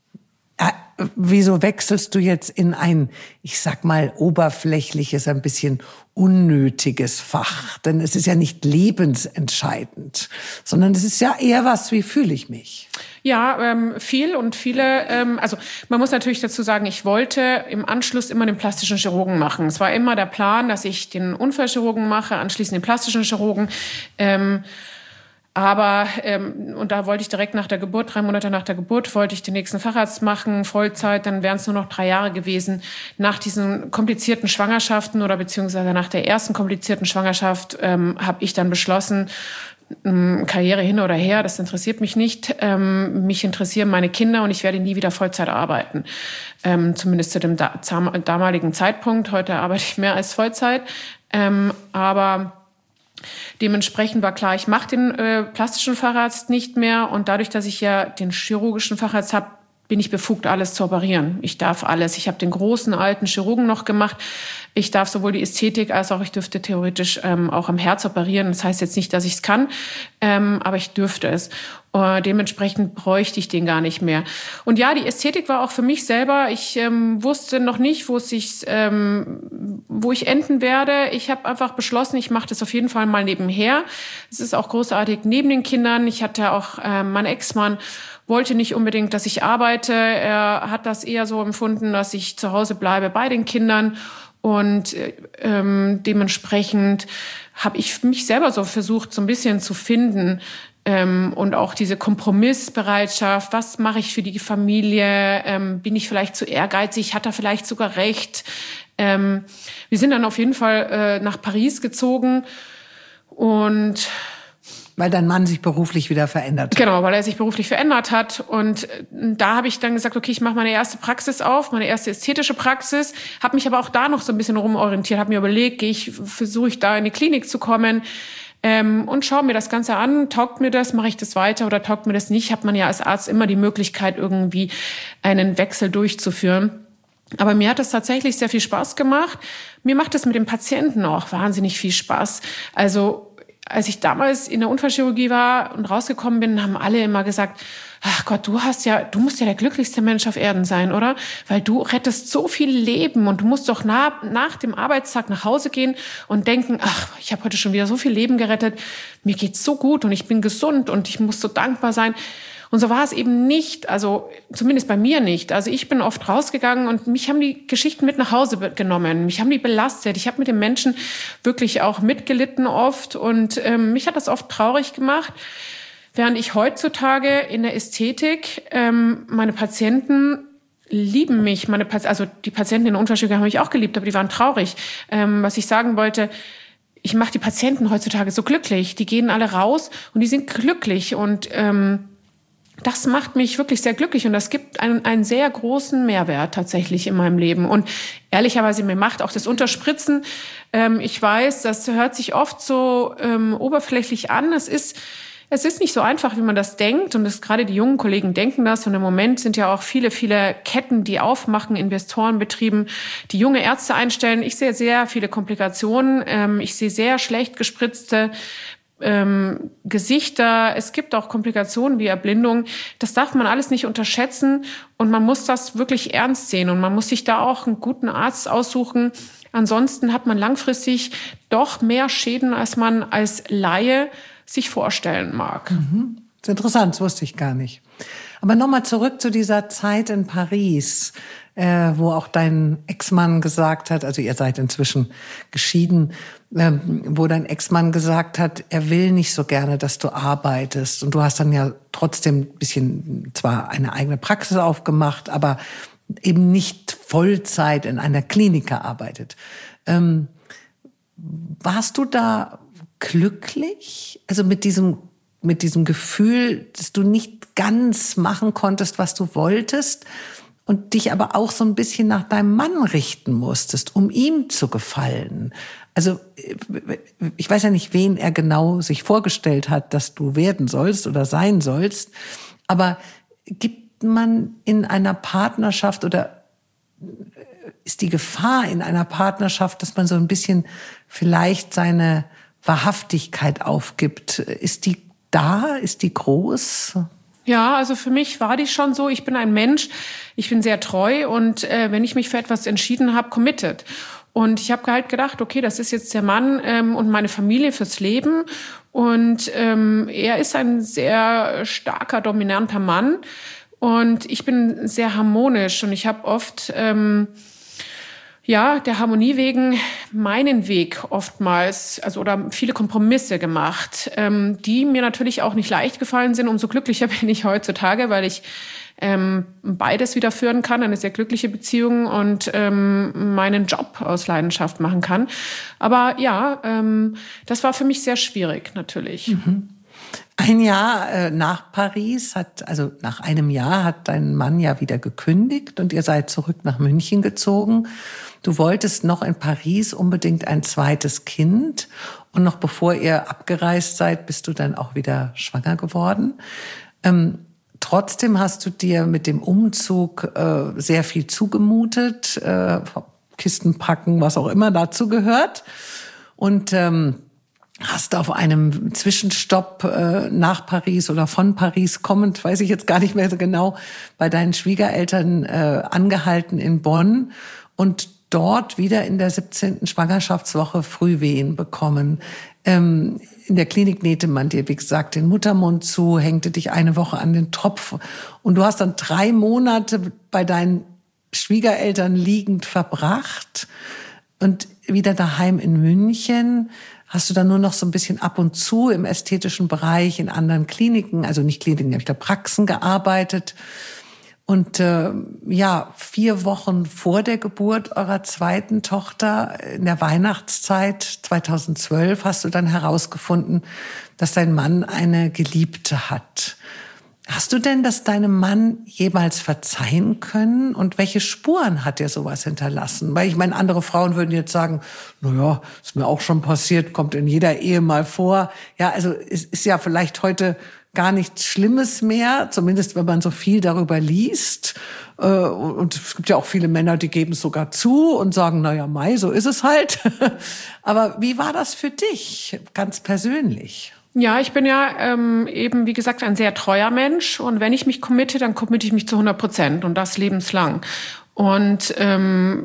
Wieso wechselst du jetzt in ein, ich sag mal, oberflächliches, ein bisschen unnötiges Fach? Denn es ist ja nicht lebensentscheidend, sondern es ist ja eher was, wie fühle ich mich? Ja, ähm, viel und viele, ähm, also man muss natürlich dazu sagen, ich wollte im Anschluss immer den plastischen Chirurgen machen. Es war immer der Plan, dass ich den Unfallchirurgen mache, anschließend den plastischen Chirurgen. Ähm, Aber, ähm, und da wollte ich direkt nach der Geburt, drei Monate nach der Geburt, wollte ich den nächsten Facharzt machen, Vollzeit, dann wären es nur noch drei Jahre gewesen. Nach diesen komplizierten Schwangerschaften oder beziehungsweise nach der ersten komplizierten Schwangerschaft ähm, habe ich dann beschlossen, ähm, Karriere hin oder her, das interessiert mich nicht. Ähm, mich interessieren meine Kinder und ich werde nie wieder Vollzeit arbeiten. Ähm, zumindest zu dem da- damaligen Zeitpunkt. Heute arbeite ich mehr als Vollzeit. Ähm, aber... Dementsprechend war klar, ich mache den äh, plastischen Facharzt nicht mehr. Und dadurch, dass ich ja den chirurgischen Facharzt habe, bin ich befugt, alles zu operieren. Ich darf alles. Ich habe den großen alten Chirurgen noch gemacht. Ich darf sowohl die Ästhetik als auch, ich dürfte theoretisch ähm, auch am Herz operieren. Das heißt jetzt nicht, dass ich es kann, ähm, aber ich dürfte es. Uh, dementsprechend bräuchte ich den gar nicht mehr. Und ja, die Ästhetik war auch für mich selber. Ich ähm, wusste noch nicht, wo es sich, ähm, wo ich enden werde. Ich habe einfach beschlossen, ich mache das auf jeden Fall mal nebenher. Es ist auch großartig neben den Kindern. Ich hatte auch äh, mein Ex-Mann wollte nicht unbedingt, dass ich arbeite. Er hat das eher so empfunden, dass ich zu Hause bleibe bei den Kindern. Und ähm, dementsprechend habe ich mich selber so versucht, so ein bisschen zu finden. Ähm, und auch diese Kompromissbereitschaft, was mache ich für die Familie, ähm, bin ich vielleicht zu ehrgeizig, hat er vielleicht sogar recht. Ähm, wir sind dann auf jeden Fall äh, nach Paris gezogen und... Weil dein Mann sich beruflich wieder verändert hat. Genau, weil er sich beruflich verändert hat. Und da habe ich dann gesagt, okay, ich mache meine erste Praxis auf, meine erste ästhetische Praxis, habe mich aber auch da noch so ein bisschen rumorientiert, habe mir überlegt, gehe ich, versuche ich da in die Klinik zu kommen, Ähm, und schaue mir das Ganze an, taugt mir das, mache ich das weiter oder taugt mir das nicht, hat man ja als Arzt immer die Möglichkeit, irgendwie einen Wechsel durchzuführen. Aber mir hat es tatsächlich sehr viel Spaß gemacht. Mir macht es mit dem Patienten auch wahnsinnig viel Spaß. Also als ich damals in der Unfallchirurgie war und rausgekommen bin, haben alle immer gesagt, ach Gott, du hast ja, du musst ja der glücklichste Mensch auf Erden sein, oder? Weil du rettest so viel Leben und du musst doch nach, nach dem Arbeitstag nach Hause gehen und denken, ach, ich habe heute schon wieder so viel Leben gerettet, mir geht's so gut und ich bin gesund und ich muss so dankbar sein. Und so war es eben nicht, also zumindest bei mir nicht. Also ich bin oft rausgegangen und mich haben die Geschichten mit nach Hause genommen. Mich haben die belastet. Ich habe mit den Menschen wirklich auch mitgelitten oft und ähm, mich hat das oft traurig gemacht. Während ich heutzutage in der Ästhetik, ähm, meine Patienten lieben mich. Meine Pat- also die Patienten in der Unfallchirurgie haben mich auch geliebt, aber die waren traurig. Ähm, was ich sagen wollte, ich mache die Patienten heutzutage so glücklich. Die gehen alle raus und die sind glücklich. Und ähm, das macht mich wirklich sehr glücklich. Und das gibt einen, einen sehr großen Mehrwert tatsächlich in meinem Leben. Und ehrlicherweise, mir macht auch das Unterspritzen, ähm, ich weiß, das hört sich oft so ähm, oberflächlich an. Es ist Es ist nicht so einfach, wie man das denkt. Und das, gerade die jungen Kollegen denken das. Und im Moment sind ja auch viele, viele Ketten, die aufmachen, Investorenbetrieben, die junge Ärzte einstellen. Ich sehe sehr viele Komplikationen. Ähm, ich sehe sehr schlecht gespritzte ähm, Gesichter. Es gibt auch Komplikationen wie Erblindung. Das darf man alles nicht unterschätzen. Und man muss das wirklich ernst sehen. Und man muss sich da auch einen guten Arzt aussuchen. Ansonsten hat man langfristig doch mehr Schäden, als man als Laie sich vorstellen mag. Mhm. Das ist interessant, das wusste ich gar nicht. Aber nochmal zurück zu dieser Zeit in Paris, äh, wo auch dein Ex-Mann gesagt hat, also ihr seid inzwischen geschieden, äh, wo dein Ex-Mann gesagt hat, er will nicht so gerne, dass du arbeitest. Und du hast dann ja trotzdem ein bisschen, zwar eine eigene Praxis aufgemacht, aber eben nicht Vollzeit in einer Klinik gearbeitet. Ähm, warst du da glücklich? Also mit diesem, mit diesem Gefühl, dass du nicht ganz machen konntest, was du wolltest und dich aber auch so ein bisschen nach deinem Mann richten musstest, um ihm zu gefallen. Also ich weiß ja nicht, wen er genau sich vorgestellt hat, dass du werden sollst oder sein sollst, aber gibt man in einer Partnerschaft oder ist die Gefahr in einer Partnerschaft, dass man so ein bisschen vielleicht seine Wahrhaftigkeit aufgibt? Ist die da? Ist die groß? Ja, also für mich war die schon so. Ich bin ein Mensch, ich bin sehr treu und äh, wenn ich mich für etwas entschieden habe, committed. Und ich habe halt gedacht, okay, das ist jetzt der Mann ähm, und meine Familie fürs Leben. Und ähm, er ist ein sehr starker, dominanter Mann. Und ich bin sehr harmonisch und ich habe oft... Ähm, ja, der Harmonie wegen meinen Weg oftmals, also oder viele Kompromisse gemacht, ähm, die mir natürlich auch nicht leicht gefallen sind. Umso glücklicher bin ich heutzutage, weil ich ähm, beides wieder führen kann, eine sehr glückliche Beziehung und ähm, meinen Job aus Leidenschaft machen kann. Aber ja, ähm, das war für mich sehr schwierig natürlich. Mhm. Ein Jahr äh, nach Paris hat, also nach einem Jahr hat dein Mann ja wieder gekündigt und ihr seid zurück nach München gezogen. Du wolltest noch in Paris unbedingt ein zweites Kind und noch bevor ihr abgereist seid, bist du dann auch wieder schwanger geworden. Ähm, trotzdem hast du dir mit dem Umzug äh, sehr viel zugemutet, äh, Kisten packen, was auch immer dazu gehört und ähm, hast auf einem Zwischenstopp äh, nach Paris oder von Paris kommend, weiß ich jetzt gar nicht mehr so genau, bei deinen Schwiegereltern äh, angehalten in Bonn und dort wieder in der siebzehnten Schwangerschaftswoche Frühwehen bekommen. Ähm, in der Klinik nähte man dir, wie gesagt, den Muttermund zu, hängte dich eine Woche an den Tropf und du hast dann drei Monate bei deinen Schwiegereltern liegend verbracht und wieder daheim in München hast du dann nur noch so ein bisschen ab und zu im ästhetischen Bereich in anderen Kliniken, also nicht Kliniken, ich glaube Praxen gearbeitet. Und äh, ja, vier Wochen vor der Geburt eurer zweiten Tochter, in der Weihnachtszeit zweitausendzwölf, hast du dann herausgefunden, dass dein Mann eine Geliebte hat. Hast du denn das deinem Mann jemals verzeihen können? Und welche Spuren hat dir sowas hinterlassen? Weil ich meine, andere Frauen würden jetzt sagen, na ja, ist mir auch schon passiert, kommt in jeder Ehe mal vor. Ja, also es ist ja vielleicht heute gar nichts Schlimmes mehr, zumindest wenn man so viel darüber liest. Und es gibt ja auch viele Männer, die geben es sogar zu und sagen, na ja, Mai, so ist es halt. Aber wie war das für dich, ganz persönlich? Ja, ich bin ja ähm, eben, wie gesagt, ein sehr treuer Mensch. Und wenn ich mich committe, dann committe ich mich zu hundert Prozent und das lebenslang. Und ähm,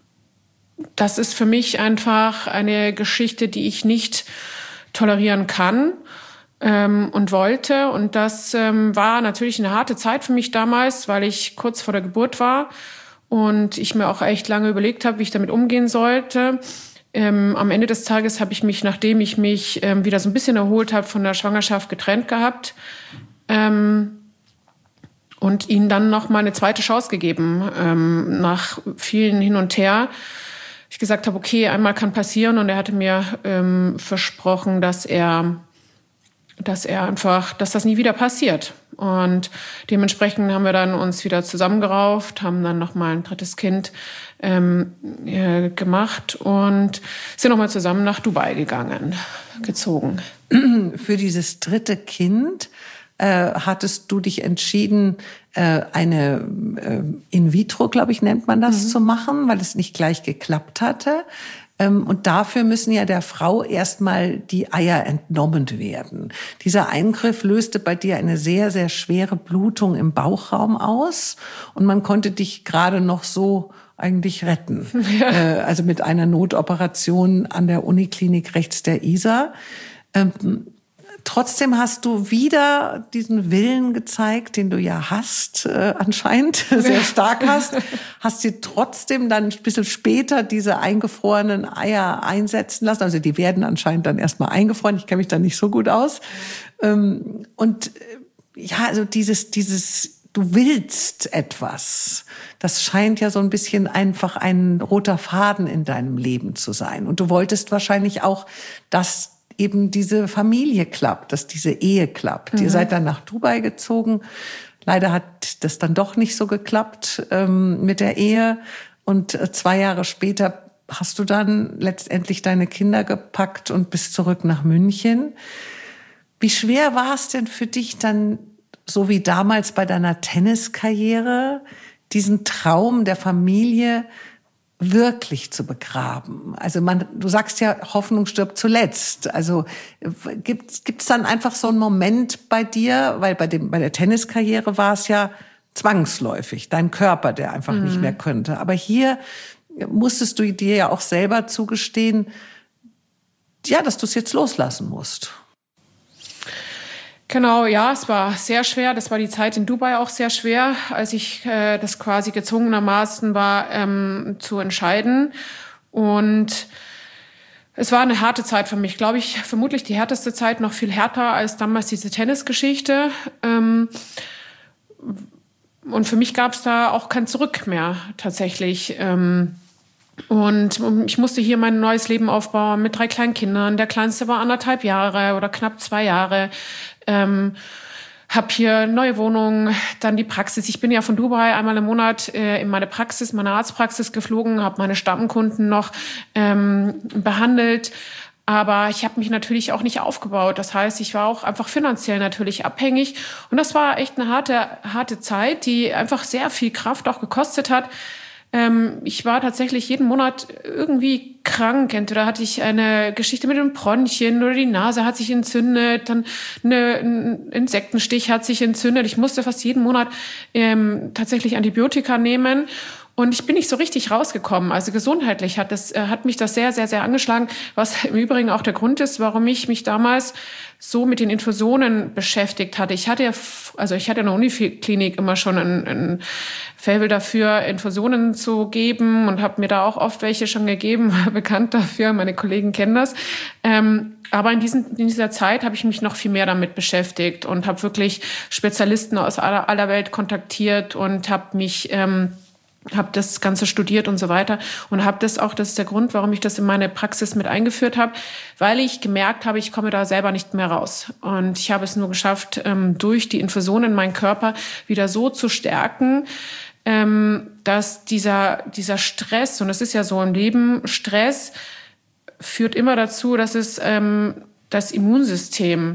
das ist für mich einfach eine Geschichte, die ich nicht tolerieren kann ähm, und wollte. Und das ähm, war natürlich eine harte Zeit für mich damals, weil ich kurz vor der Geburt war und ich mir auch echt lange überlegt habe, wie ich damit umgehen sollte. Ähm, am Ende des Tages habe ich mich, nachdem ich mich ähm, wieder so ein bisschen erholt habe, von der Schwangerschaft getrennt gehabt ähm, und ihnen dann noch mal eine zweite Chance gegeben, ähm, nach vielen Hin und Her. ich gesagt habe, okay, einmal kann passieren. Und er hatte mir ähm, versprochen, dass er, dass er einfach, dass das nie wieder passiert. Und dementsprechend haben wir dann uns wieder zusammengerauft, haben dann nochmal ein drittes Kind ähm, äh, gemacht und sind nochmal zusammen nach Dubai gegangen, gezogen. Für dieses dritte Kind äh, hattest du dich entschieden, äh, eine äh, In-vitro, glaube ich, nennt man das, mhm. zu machen, weil es nicht gleich geklappt hatte. Und dafür müssen ja der Frau erstmal die Eier entnommen werden. Dieser Eingriff löste bei dir eine sehr, sehr schwere Blutung im Bauchraum aus. Und man konnte dich gerade noch so eigentlich retten. Ja. Also mit einer Notoperation an der Uniklinik rechts der Isar. Trotzdem hast du wieder diesen Willen gezeigt, den du ja hast, äh, anscheinend sehr stark hast. Hast dir trotzdem dann ein bisschen später diese eingefrorenen Eier einsetzen lassen. Also die werden anscheinend dann erstmal eingefroren. Ich kenne mich da nicht so gut aus. Ähm, und ja, also dieses, dieses, du willst etwas. Das scheint ja so ein bisschen einfach ein roter Faden in deinem Leben zu sein. Und du wolltest wahrscheinlich auch, dass eben diese Familie klappt, dass diese Ehe klappt. Mhm. Ihr seid dann nach Dubai gezogen. Leider hat das dann doch nicht so geklappt ähm, mit der Ehe. Und äh, zwei Jahre später hast du dann letztendlich deine Kinder gepackt und bist zurück nach München. Wie schwer war es denn für dich dann, so wie damals bei deiner Tenniskarriere, diesen Traum der Familie wirklich zu begraben? Also man, du sagst ja, Hoffnung stirbt zuletzt. Also gibt gibt's dann einfach so einen Moment bei dir, weil bei dem bei der Tenniskarriere war es ja zwangsläufig, dein Körper, der einfach mhm. nicht mehr könnte. Aber hier musstest du dir ja auch selber zugestehen, ja, dass du es jetzt loslassen musst. Genau, ja, es war sehr schwer. Das war die Zeit in Dubai auch sehr schwer, als ich äh, das quasi gezwungenermaßen war, ähm, zu entscheiden. Und es war eine harte Zeit für mich, glaube ich, vermutlich die härteste Zeit, noch viel härter als damals diese Tennisgeschichte. Ähm, und für mich gab es da auch kein Zurück mehr tatsächlich. Ähm, Und ich musste hier mein neues Leben aufbauen mit drei kleinen Kindern. Der Kleinste war anderthalb Jahre oder knapp zwei Jahre. Ähm, hab hier neue Wohnung, dann die Praxis. Ich bin ja von Dubai einmal im Monat äh, in meine Praxis, meine Arztpraxis geflogen, habe meine Stammkunden noch ähm, behandelt. Aber ich habe mich natürlich auch nicht aufgebaut. Das heißt, ich war auch einfach finanziell natürlich abhängig. Und das war echt eine harte, harte Zeit, die einfach sehr viel Kraft auch gekostet hat. Ähm, ich war tatsächlich jeden Monat irgendwie krank. Entweder hatte ich eine Geschichte mit dem Bronchien oder die Nase hat sich entzündet, dann eine, ein Insektenstich hat sich entzündet. Ich musste fast jeden Monat ähm, tatsächlich Antibiotika nehmen. Und ich bin nicht so richtig rausgekommen. Also gesundheitlich hat das, hat mich das sehr, sehr, sehr angeschlagen. Was im Übrigen auch der Grund ist, warum ich mich damals so mit den Infusionen beschäftigt hatte. Ich hatte ja, also ich hatte in der Uniklinik immer schon ein, ein Faible dafür, Infusionen zu geben und habe mir da auch oft welche schon gegeben, war bekannt dafür. Meine Kollegen kennen das. Ähm, aber in, diesen, in dieser Zeit habe ich mich noch viel mehr damit beschäftigt und habe wirklich Spezialisten aus aller, aller Welt kontaktiert und habe mich ähm, habe das Ganze studiert und so weiter und habe das auch, das ist der Grund, warum ich das in meine Praxis mit eingeführt habe, weil ich gemerkt habe, ich komme da selber nicht mehr raus. Und ich habe es nur geschafft, ähm, durch die Infusionen meinen Körper wieder so zu stärken, ähm, dass dieser, dieser Stress, und das ist ja so im Leben, Stress führt immer dazu, dass es ähm, das Immunsystem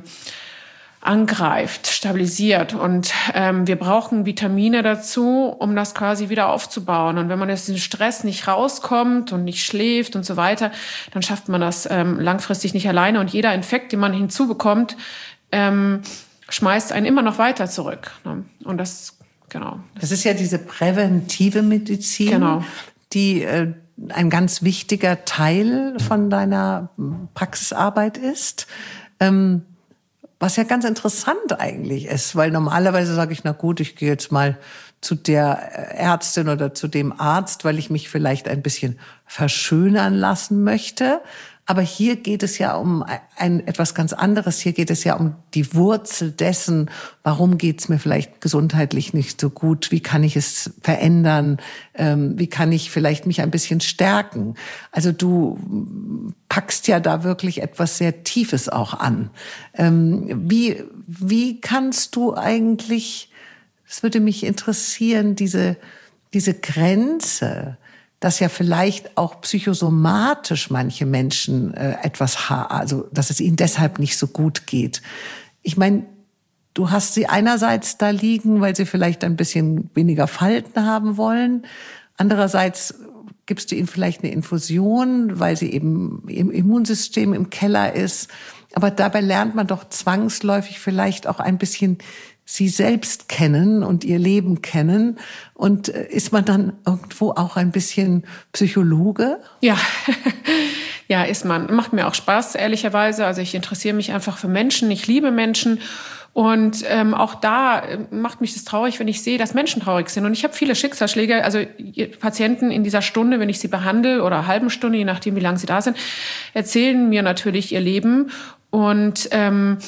angreift, stabilisiert. Und ähm, wir brauchen Vitamine dazu, um das quasi wieder aufzubauen. Und wenn man aus dem Stress nicht rauskommt und nicht schläft und so weiter, dann schafft man das ähm, langfristig nicht alleine. Und jeder Infekt, den man hinzubekommt, ähm, schmeißt einen immer noch weiter zurück. Ne? Und das, genau. Das ist ja diese präventive Medizin, genau, die äh, ein ganz wichtiger Teil von deiner Praxisarbeit ist. Ähm, Was ja ganz interessant eigentlich ist, weil normalerweise sage ich, na gut, ich gehe jetzt mal zu der Ärztin oder zu dem Arzt, weil ich mich vielleicht ein bisschen verschönern lassen möchte. Aber hier geht es ja um ein etwas ganz anderes. Hier geht es ja um die Wurzel dessen, warum geht's mir vielleicht gesundheitlich nicht so gut? Wie kann ich es verändern? Ähm, wie kann ich vielleicht mich ein bisschen stärken? Also du packst ja da wirklich etwas sehr Tiefes auch an. Ähm, wie, wie kannst du eigentlich, das würde mich interessieren, diese, diese Grenze, dass ja vielleicht auch psychosomatisch manche Menschen äh, etwas haben, also dass es ihnen deshalb nicht so gut geht. Ich meine, du hast sie einerseits da liegen, weil sie vielleicht ein bisschen weniger Falten haben wollen. Andererseits gibst du ihnen vielleicht eine Infusion, weil sie eben im Immunsystem im Keller ist. Aber dabei lernt man doch zwangsläufig vielleicht auch ein bisschen sie selbst kennen und ihr Leben kennen. Und ist man dann irgendwo auch ein bisschen Psychologe? Ja, ja, ist man. Macht mir auch Spaß, ehrlicherweise. Also ich interessiere mich einfach für Menschen. Ich liebe Menschen. Und ähm, auch da macht mich das traurig, wenn ich sehe, dass Menschen traurig sind. Und ich habe viele Schicksalsschläge, also Patienten in dieser Stunde, wenn ich sie behandle, oder halben Stunde, je nachdem, wie lange sie da sind, erzählen mir natürlich ihr Leben. Und ähm,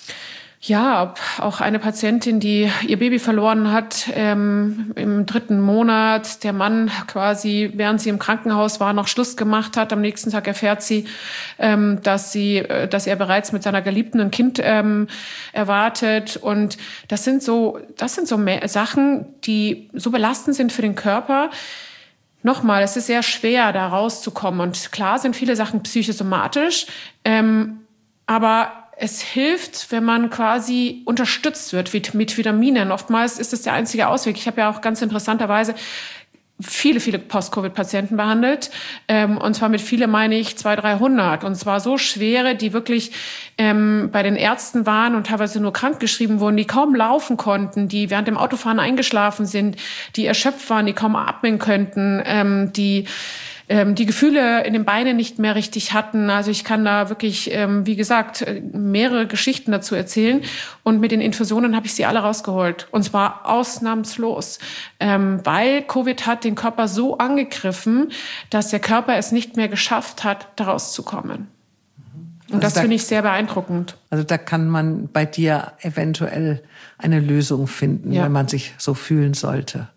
ja, auch eine Patientin, die ihr Baby verloren hat ähm, im dritten Monat, der Mann quasi, während sie im Krankenhaus war, noch Schluss gemacht hat. Am nächsten Tag erfährt sie, ähm, dass sie, äh, dass er bereits mit seiner Geliebten ein Kind ähm, erwartet. Und das sind so, das sind so Sachen, die so belastend sind für den Körper. Nochmal, es ist sehr schwer, da rauszukommen. Und klar sind viele Sachen psychosomatisch, ähm, aber es hilft, wenn man quasi unterstützt wird mit Vitaminen. Oftmals ist das der einzige Ausweg. Ich habe ja auch ganz interessanterweise viele, viele Post-Covid-Patienten behandelt. Ähm, und zwar mit viele meine ich zweihundert, dreihundert. Und zwar so schwere, die wirklich ähm, bei den Ärzten waren und teilweise nur krankgeschrieben wurden, die kaum laufen konnten, die während dem Autofahren eingeschlafen sind, die erschöpft waren, die kaum atmen könnten, ähm, die die Gefühle in den Beinen nicht mehr richtig hatten. Also ich kann da wirklich, wie gesagt, mehrere Geschichten dazu erzählen. Und mit den Infusionen habe ich sie alle rausgeholt. Und zwar ausnahmslos. Weil Covid hat den Körper so angegriffen, dass der Körper es nicht mehr geschafft hat, da rauszukommen. Und also das da, finde ich sehr beeindruckend. Also da kann man bei dir eventuell eine Lösung finden, ja, wenn man sich so fühlen sollte.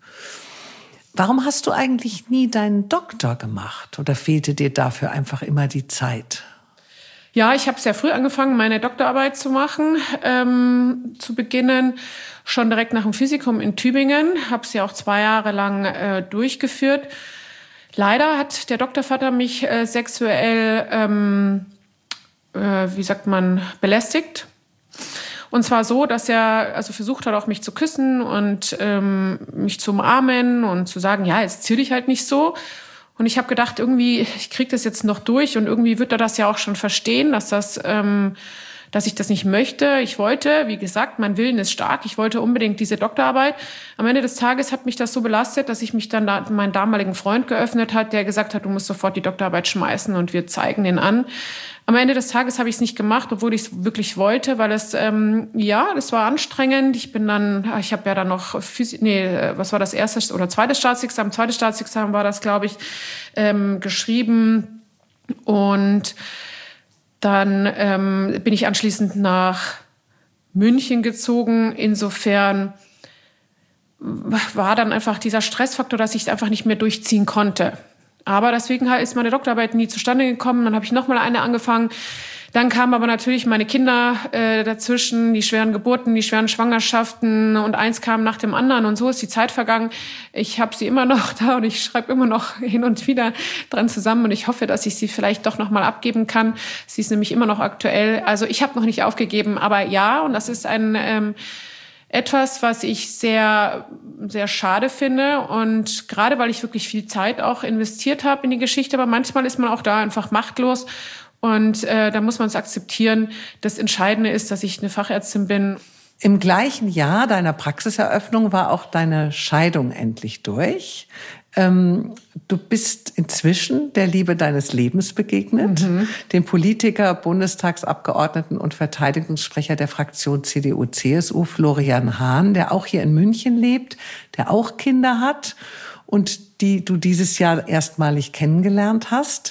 Warum hast du eigentlich nie deinen Doktor gemacht? Oder fehlte dir dafür einfach immer die Zeit? Ja, ich habe sehr früh angefangen, meine Doktorarbeit zu machen, ähm, zu beginnen. Schon direkt nach dem Physikum in Tübingen. Habe sie auch zwei Jahre lang äh, durchgeführt. Leider hat der Doktorvater mich äh, sexuell, ähm, äh, wie sagt man, belästigt. Und zwar so, dass er also versucht hat, auch mich zu küssen und ähm, mich zu umarmen und zu sagen, ja, jetzt zieh dich halt nicht so. Und ich habe gedacht, irgendwie, ich krieg das jetzt noch durch und irgendwie wird er das ja auch schon verstehen, dass das, ähm, dass ich das nicht möchte. Ich wollte, wie gesagt, mein Willen ist stark. Ich wollte unbedingt diese Doktorarbeit. Am Ende des Tages hat mich das so belastet, dass ich mich dann da meinen damaligen Freund geöffnet hat, der gesagt hat, du musst sofort die Doktorarbeit schmeißen und wir zeigen den an. Am Ende des Tages habe ich es nicht gemacht, obwohl ich es wirklich wollte, weil es, ähm, ja, das war anstrengend. Ich bin dann, ich habe ja dann noch, Physik, nee, was war das erste oder zweite Staatsexamen? Zweites Staatsexamen war das, glaube ich, ähm, geschrieben. Und dann ähm, bin ich anschließend nach München gezogen. Insofern war dann einfach dieser Stressfaktor, dass ich es einfach nicht mehr durchziehen konnte. Aber deswegen ist meine Doktorarbeit nie zustande gekommen. Dann habe ich nochmal eine angefangen. Dann kamen aber natürlich meine Kinder äh, dazwischen, die schweren Geburten, die schweren Schwangerschaften und eins kam nach dem anderen und so ist die Zeit vergangen. Ich habe sie immer noch da und ich schreibe immer noch hin und wieder dran zusammen und ich hoffe, dass ich sie vielleicht doch noch mal abgeben kann. Sie ist nämlich immer noch aktuell. Also ich habe noch nicht aufgegeben, aber ja, und das ist ein ähm, etwas, was ich sehr, sehr schade finde und gerade weil ich wirklich viel Zeit auch investiert habe in die Geschichte, aber manchmal ist man auch da einfach machtlos und äh, da muss man es akzeptieren. Das Entscheidende ist, dass ich eine Fachärztin bin. Im gleichen Jahr deiner Praxiseröffnung war auch deine Scheidung endlich durch. Ähm, du bist inzwischen der Liebe deines Lebens begegnet, mhm. dem Politiker, Bundestagsabgeordneten und Verteidigungssprecher der Fraktion C D U C S U, Florian Hahn, der auch hier in München lebt, der auch Kinder hat und die du dieses Jahr erstmalig kennengelernt hast.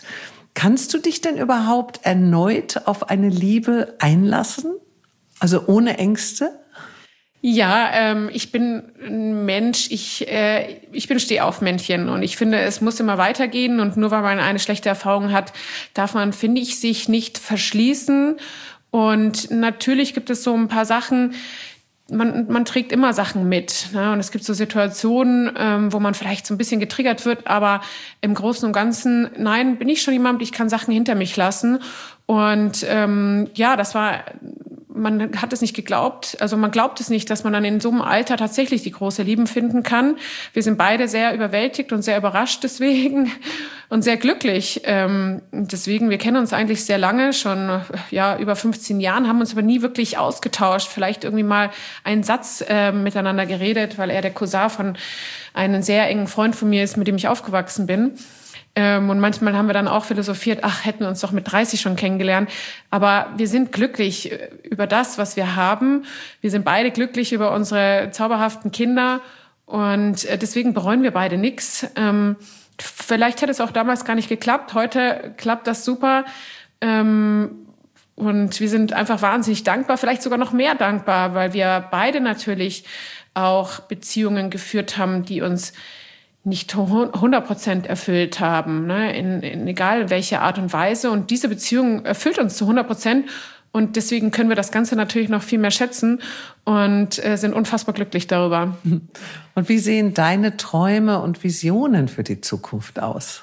Kannst du dich denn überhaupt erneut auf eine Liebe einlassen? Also ohne Ängste? Ja, ähm, ich bin ein Mensch, ich, äh, ich bin Stehaufmännchen und ich finde, es muss immer weitergehen und nur weil man eine schlechte Erfahrung hat, darf man, finde ich, sich nicht verschließen. Und natürlich gibt es so ein paar Sachen, man, man trägt immer Sachen mit, ne? Und es gibt so Situationen, ähm, wo man vielleicht so ein bisschen getriggert wird, aber im Großen und Ganzen, nein, bin ich schon jemand, ich kann Sachen hinter mich lassen. Und ähm, ja, das war... Man hat es nicht geglaubt, also man glaubt es nicht, dass man dann in so einem Alter tatsächlich die große Liebe finden kann. Wir sind beide sehr überwältigt und sehr überrascht deswegen und sehr glücklich. Ähm, deswegen, wir kennen uns eigentlich sehr lange, schon ja über fünfzehn Jahren, haben uns aber nie wirklich ausgetauscht. Vielleicht irgendwie mal einen Satz äh, miteinander geredet, weil er der Cousin von einem sehr engen Freund von mir ist, mit dem ich aufgewachsen bin. Und manchmal haben wir dann auch philosophiert, ach, hätten wir uns doch mit dreißig schon kennengelernt. Aber wir sind glücklich über das, was wir haben. Wir sind beide glücklich über unsere zauberhaften Kinder. Und deswegen bereuen wir beide nichts. Vielleicht hätte es auch damals gar nicht geklappt. Heute klappt das super. Und wir sind einfach wahnsinnig dankbar, vielleicht sogar noch mehr dankbar, weil wir beide natürlich auch Beziehungen geführt haben, die uns nicht hundert Prozent erfüllt haben, ne? in, in egal welche Art und Weise. Und diese Beziehung erfüllt uns zu hundert Prozent. Und deswegen können wir das Ganze natürlich noch viel mehr schätzen und äh, sind unfassbar glücklich darüber. Und wie sehen deine Träume und Visionen für die Zukunft aus?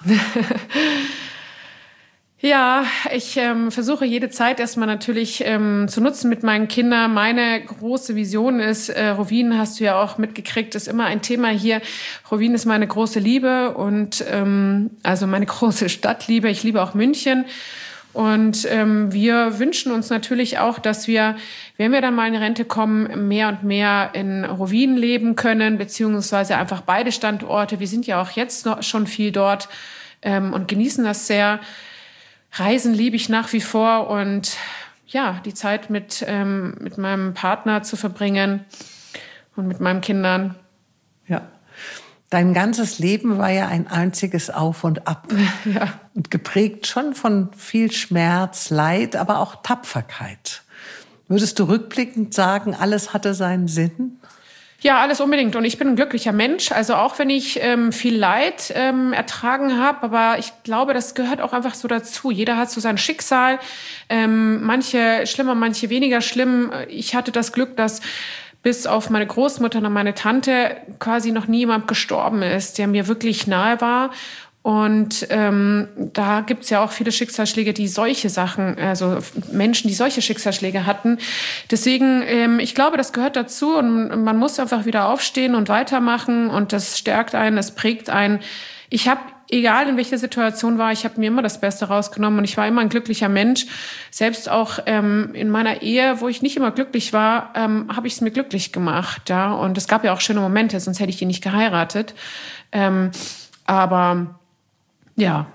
Ja, ich ähm, versuche jede Zeit erstmal natürlich ähm, zu nutzen mit meinen Kindern. Meine große Vision ist, äh, Rovinj, hast du ja auch mitgekriegt, ist immer ein Thema hier. Rovinj ist meine große Liebe und ähm, also meine große Stadtliebe. Ich liebe auch München. Und ähm, wir wünschen uns natürlich auch, dass wir, wenn wir dann mal in Rente kommen, mehr und mehr in Rovinj leben können, beziehungsweise einfach beide Standorte. Wir sind ja auch jetzt noch schon viel dort ähm, und genießen das sehr. Reisen liebe ich nach wie vor und ja, die Zeit mit, ähm, mit meinem Partner zu verbringen und mit meinen Kindern. Ja. Dein ganzes Leben war ja ein einziges Auf und Ab. Ja. Und geprägt schon von viel Schmerz, Leid, aber auch Tapferkeit. Würdest du rückblickend sagen, alles hatte seinen Sinn? Ja, alles unbedingt. Und ich bin ein glücklicher Mensch. Also auch wenn ich ähm, viel Leid ähm, ertragen habe, aber ich glaube, das gehört auch einfach so dazu. Jeder hat so sein Schicksal. Ähm, manche schlimmer, manche weniger schlimm. Ich hatte das Glück, dass bis auf meine Großmutter und meine Tante quasi noch nie jemand gestorben ist, der mir wirklich nahe war. Und ähm, da gibt's ja auch viele Schicksalsschläge, die solche Sachen, also Menschen, die solche Schicksalsschläge hatten. Deswegen, ähm, ich glaube, das gehört dazu und man muss einfach wieder aufstehen und weitermachen und das stärkt einen, das prägt einen. Ich habe, egal in welcher Situation war, ich habe mir immer das Beste rausgenommen und ich war immer ein glücklicher Mensch. Selbst auch ähm, in meiner Ehe, wo ich nicht immer glücklich war, ähm, habe ich es mir glücklich gemacht. Ja? Und es gab ja auch schöne Momente, sonst hätte ich die nicht geheiratet. Ähm, aber ja,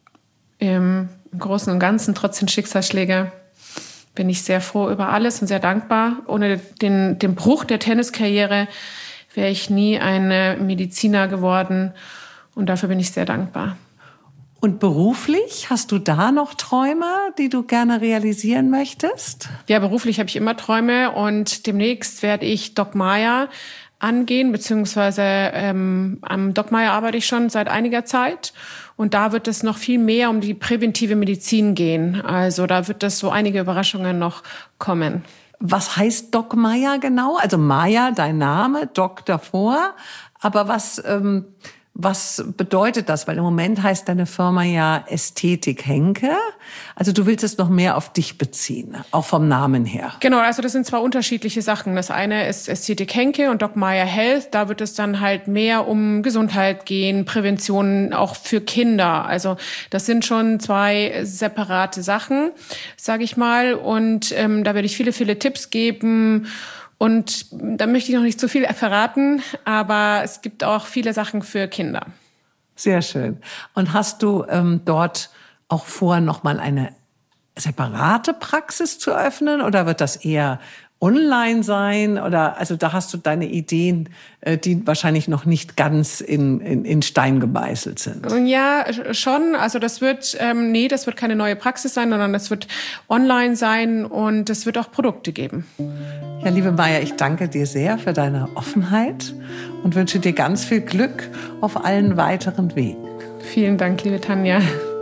im Großen und Ganzen, trotz den Schicksalsschläge, bin ich sehr froh über alles und sehr dankbar. Ohne den, den Bruch der Tenniskarriere wäre ich nie eine Mediziner geworden. Und dafür bin ich sehr dankbar. Und beruflich, hast du da noch Träume, die du gerne realisieren möchtest? Ja, beruflich habe ich immer Träume und demnächst werde ich Doc Meier angehen, beziehungsweise ähm, am Doc Meier arbeite ich schon seit einiger Zeit. Und da wird es noch viel mehr um die präventive Medizin gehen. Also da wird es so einige Überraschungen noch kommen. Was heißt Doc Meier genau? Also Meier, dein Name, Doc davor. Aber was, ähm, was bedeutet das? Weil im Moment heißt deine Firma ja Ästhetik Henke. Also du willst es noch mehr auf dich beziehen, auch vom Namen her. Genau, also das sind zwei unterschiedliche Sachen. Das eine ist Ästhetik Henke und Doc Meier Health. Da wird es dann halt mehr um Gesundheit gehen, Prävention auch für Kinder. Also das sind schon zwei separate Sachen, sage ich mal. Und ähm, da werde ich viele, viele Tipps geben. Und da möchte ich noch nicht zu viel verraten, aber es gibt auch viele Sachen für Kinder. Sehr schön. Und hast du ähm, dort auch vor, noch mal eine separate Praxis zu öffnen oder wird das eher online sein? Oder also da hast du deine Ideen, die wahrscheinlich noch nicht ganz in, in, in Stein gemeißelt sind. Ja, schon. Also das wird, ähm, nee, das wird keine neue Praxis sein, sondern das wird online sein und es wird auch Produkte geben. Ja, liebe Maja, ich danke dir sehr für deine Offenheit und wünsche dir ganz viel Glück auf allen weiteren Wegen. Vielen Dank, liebe Tanja.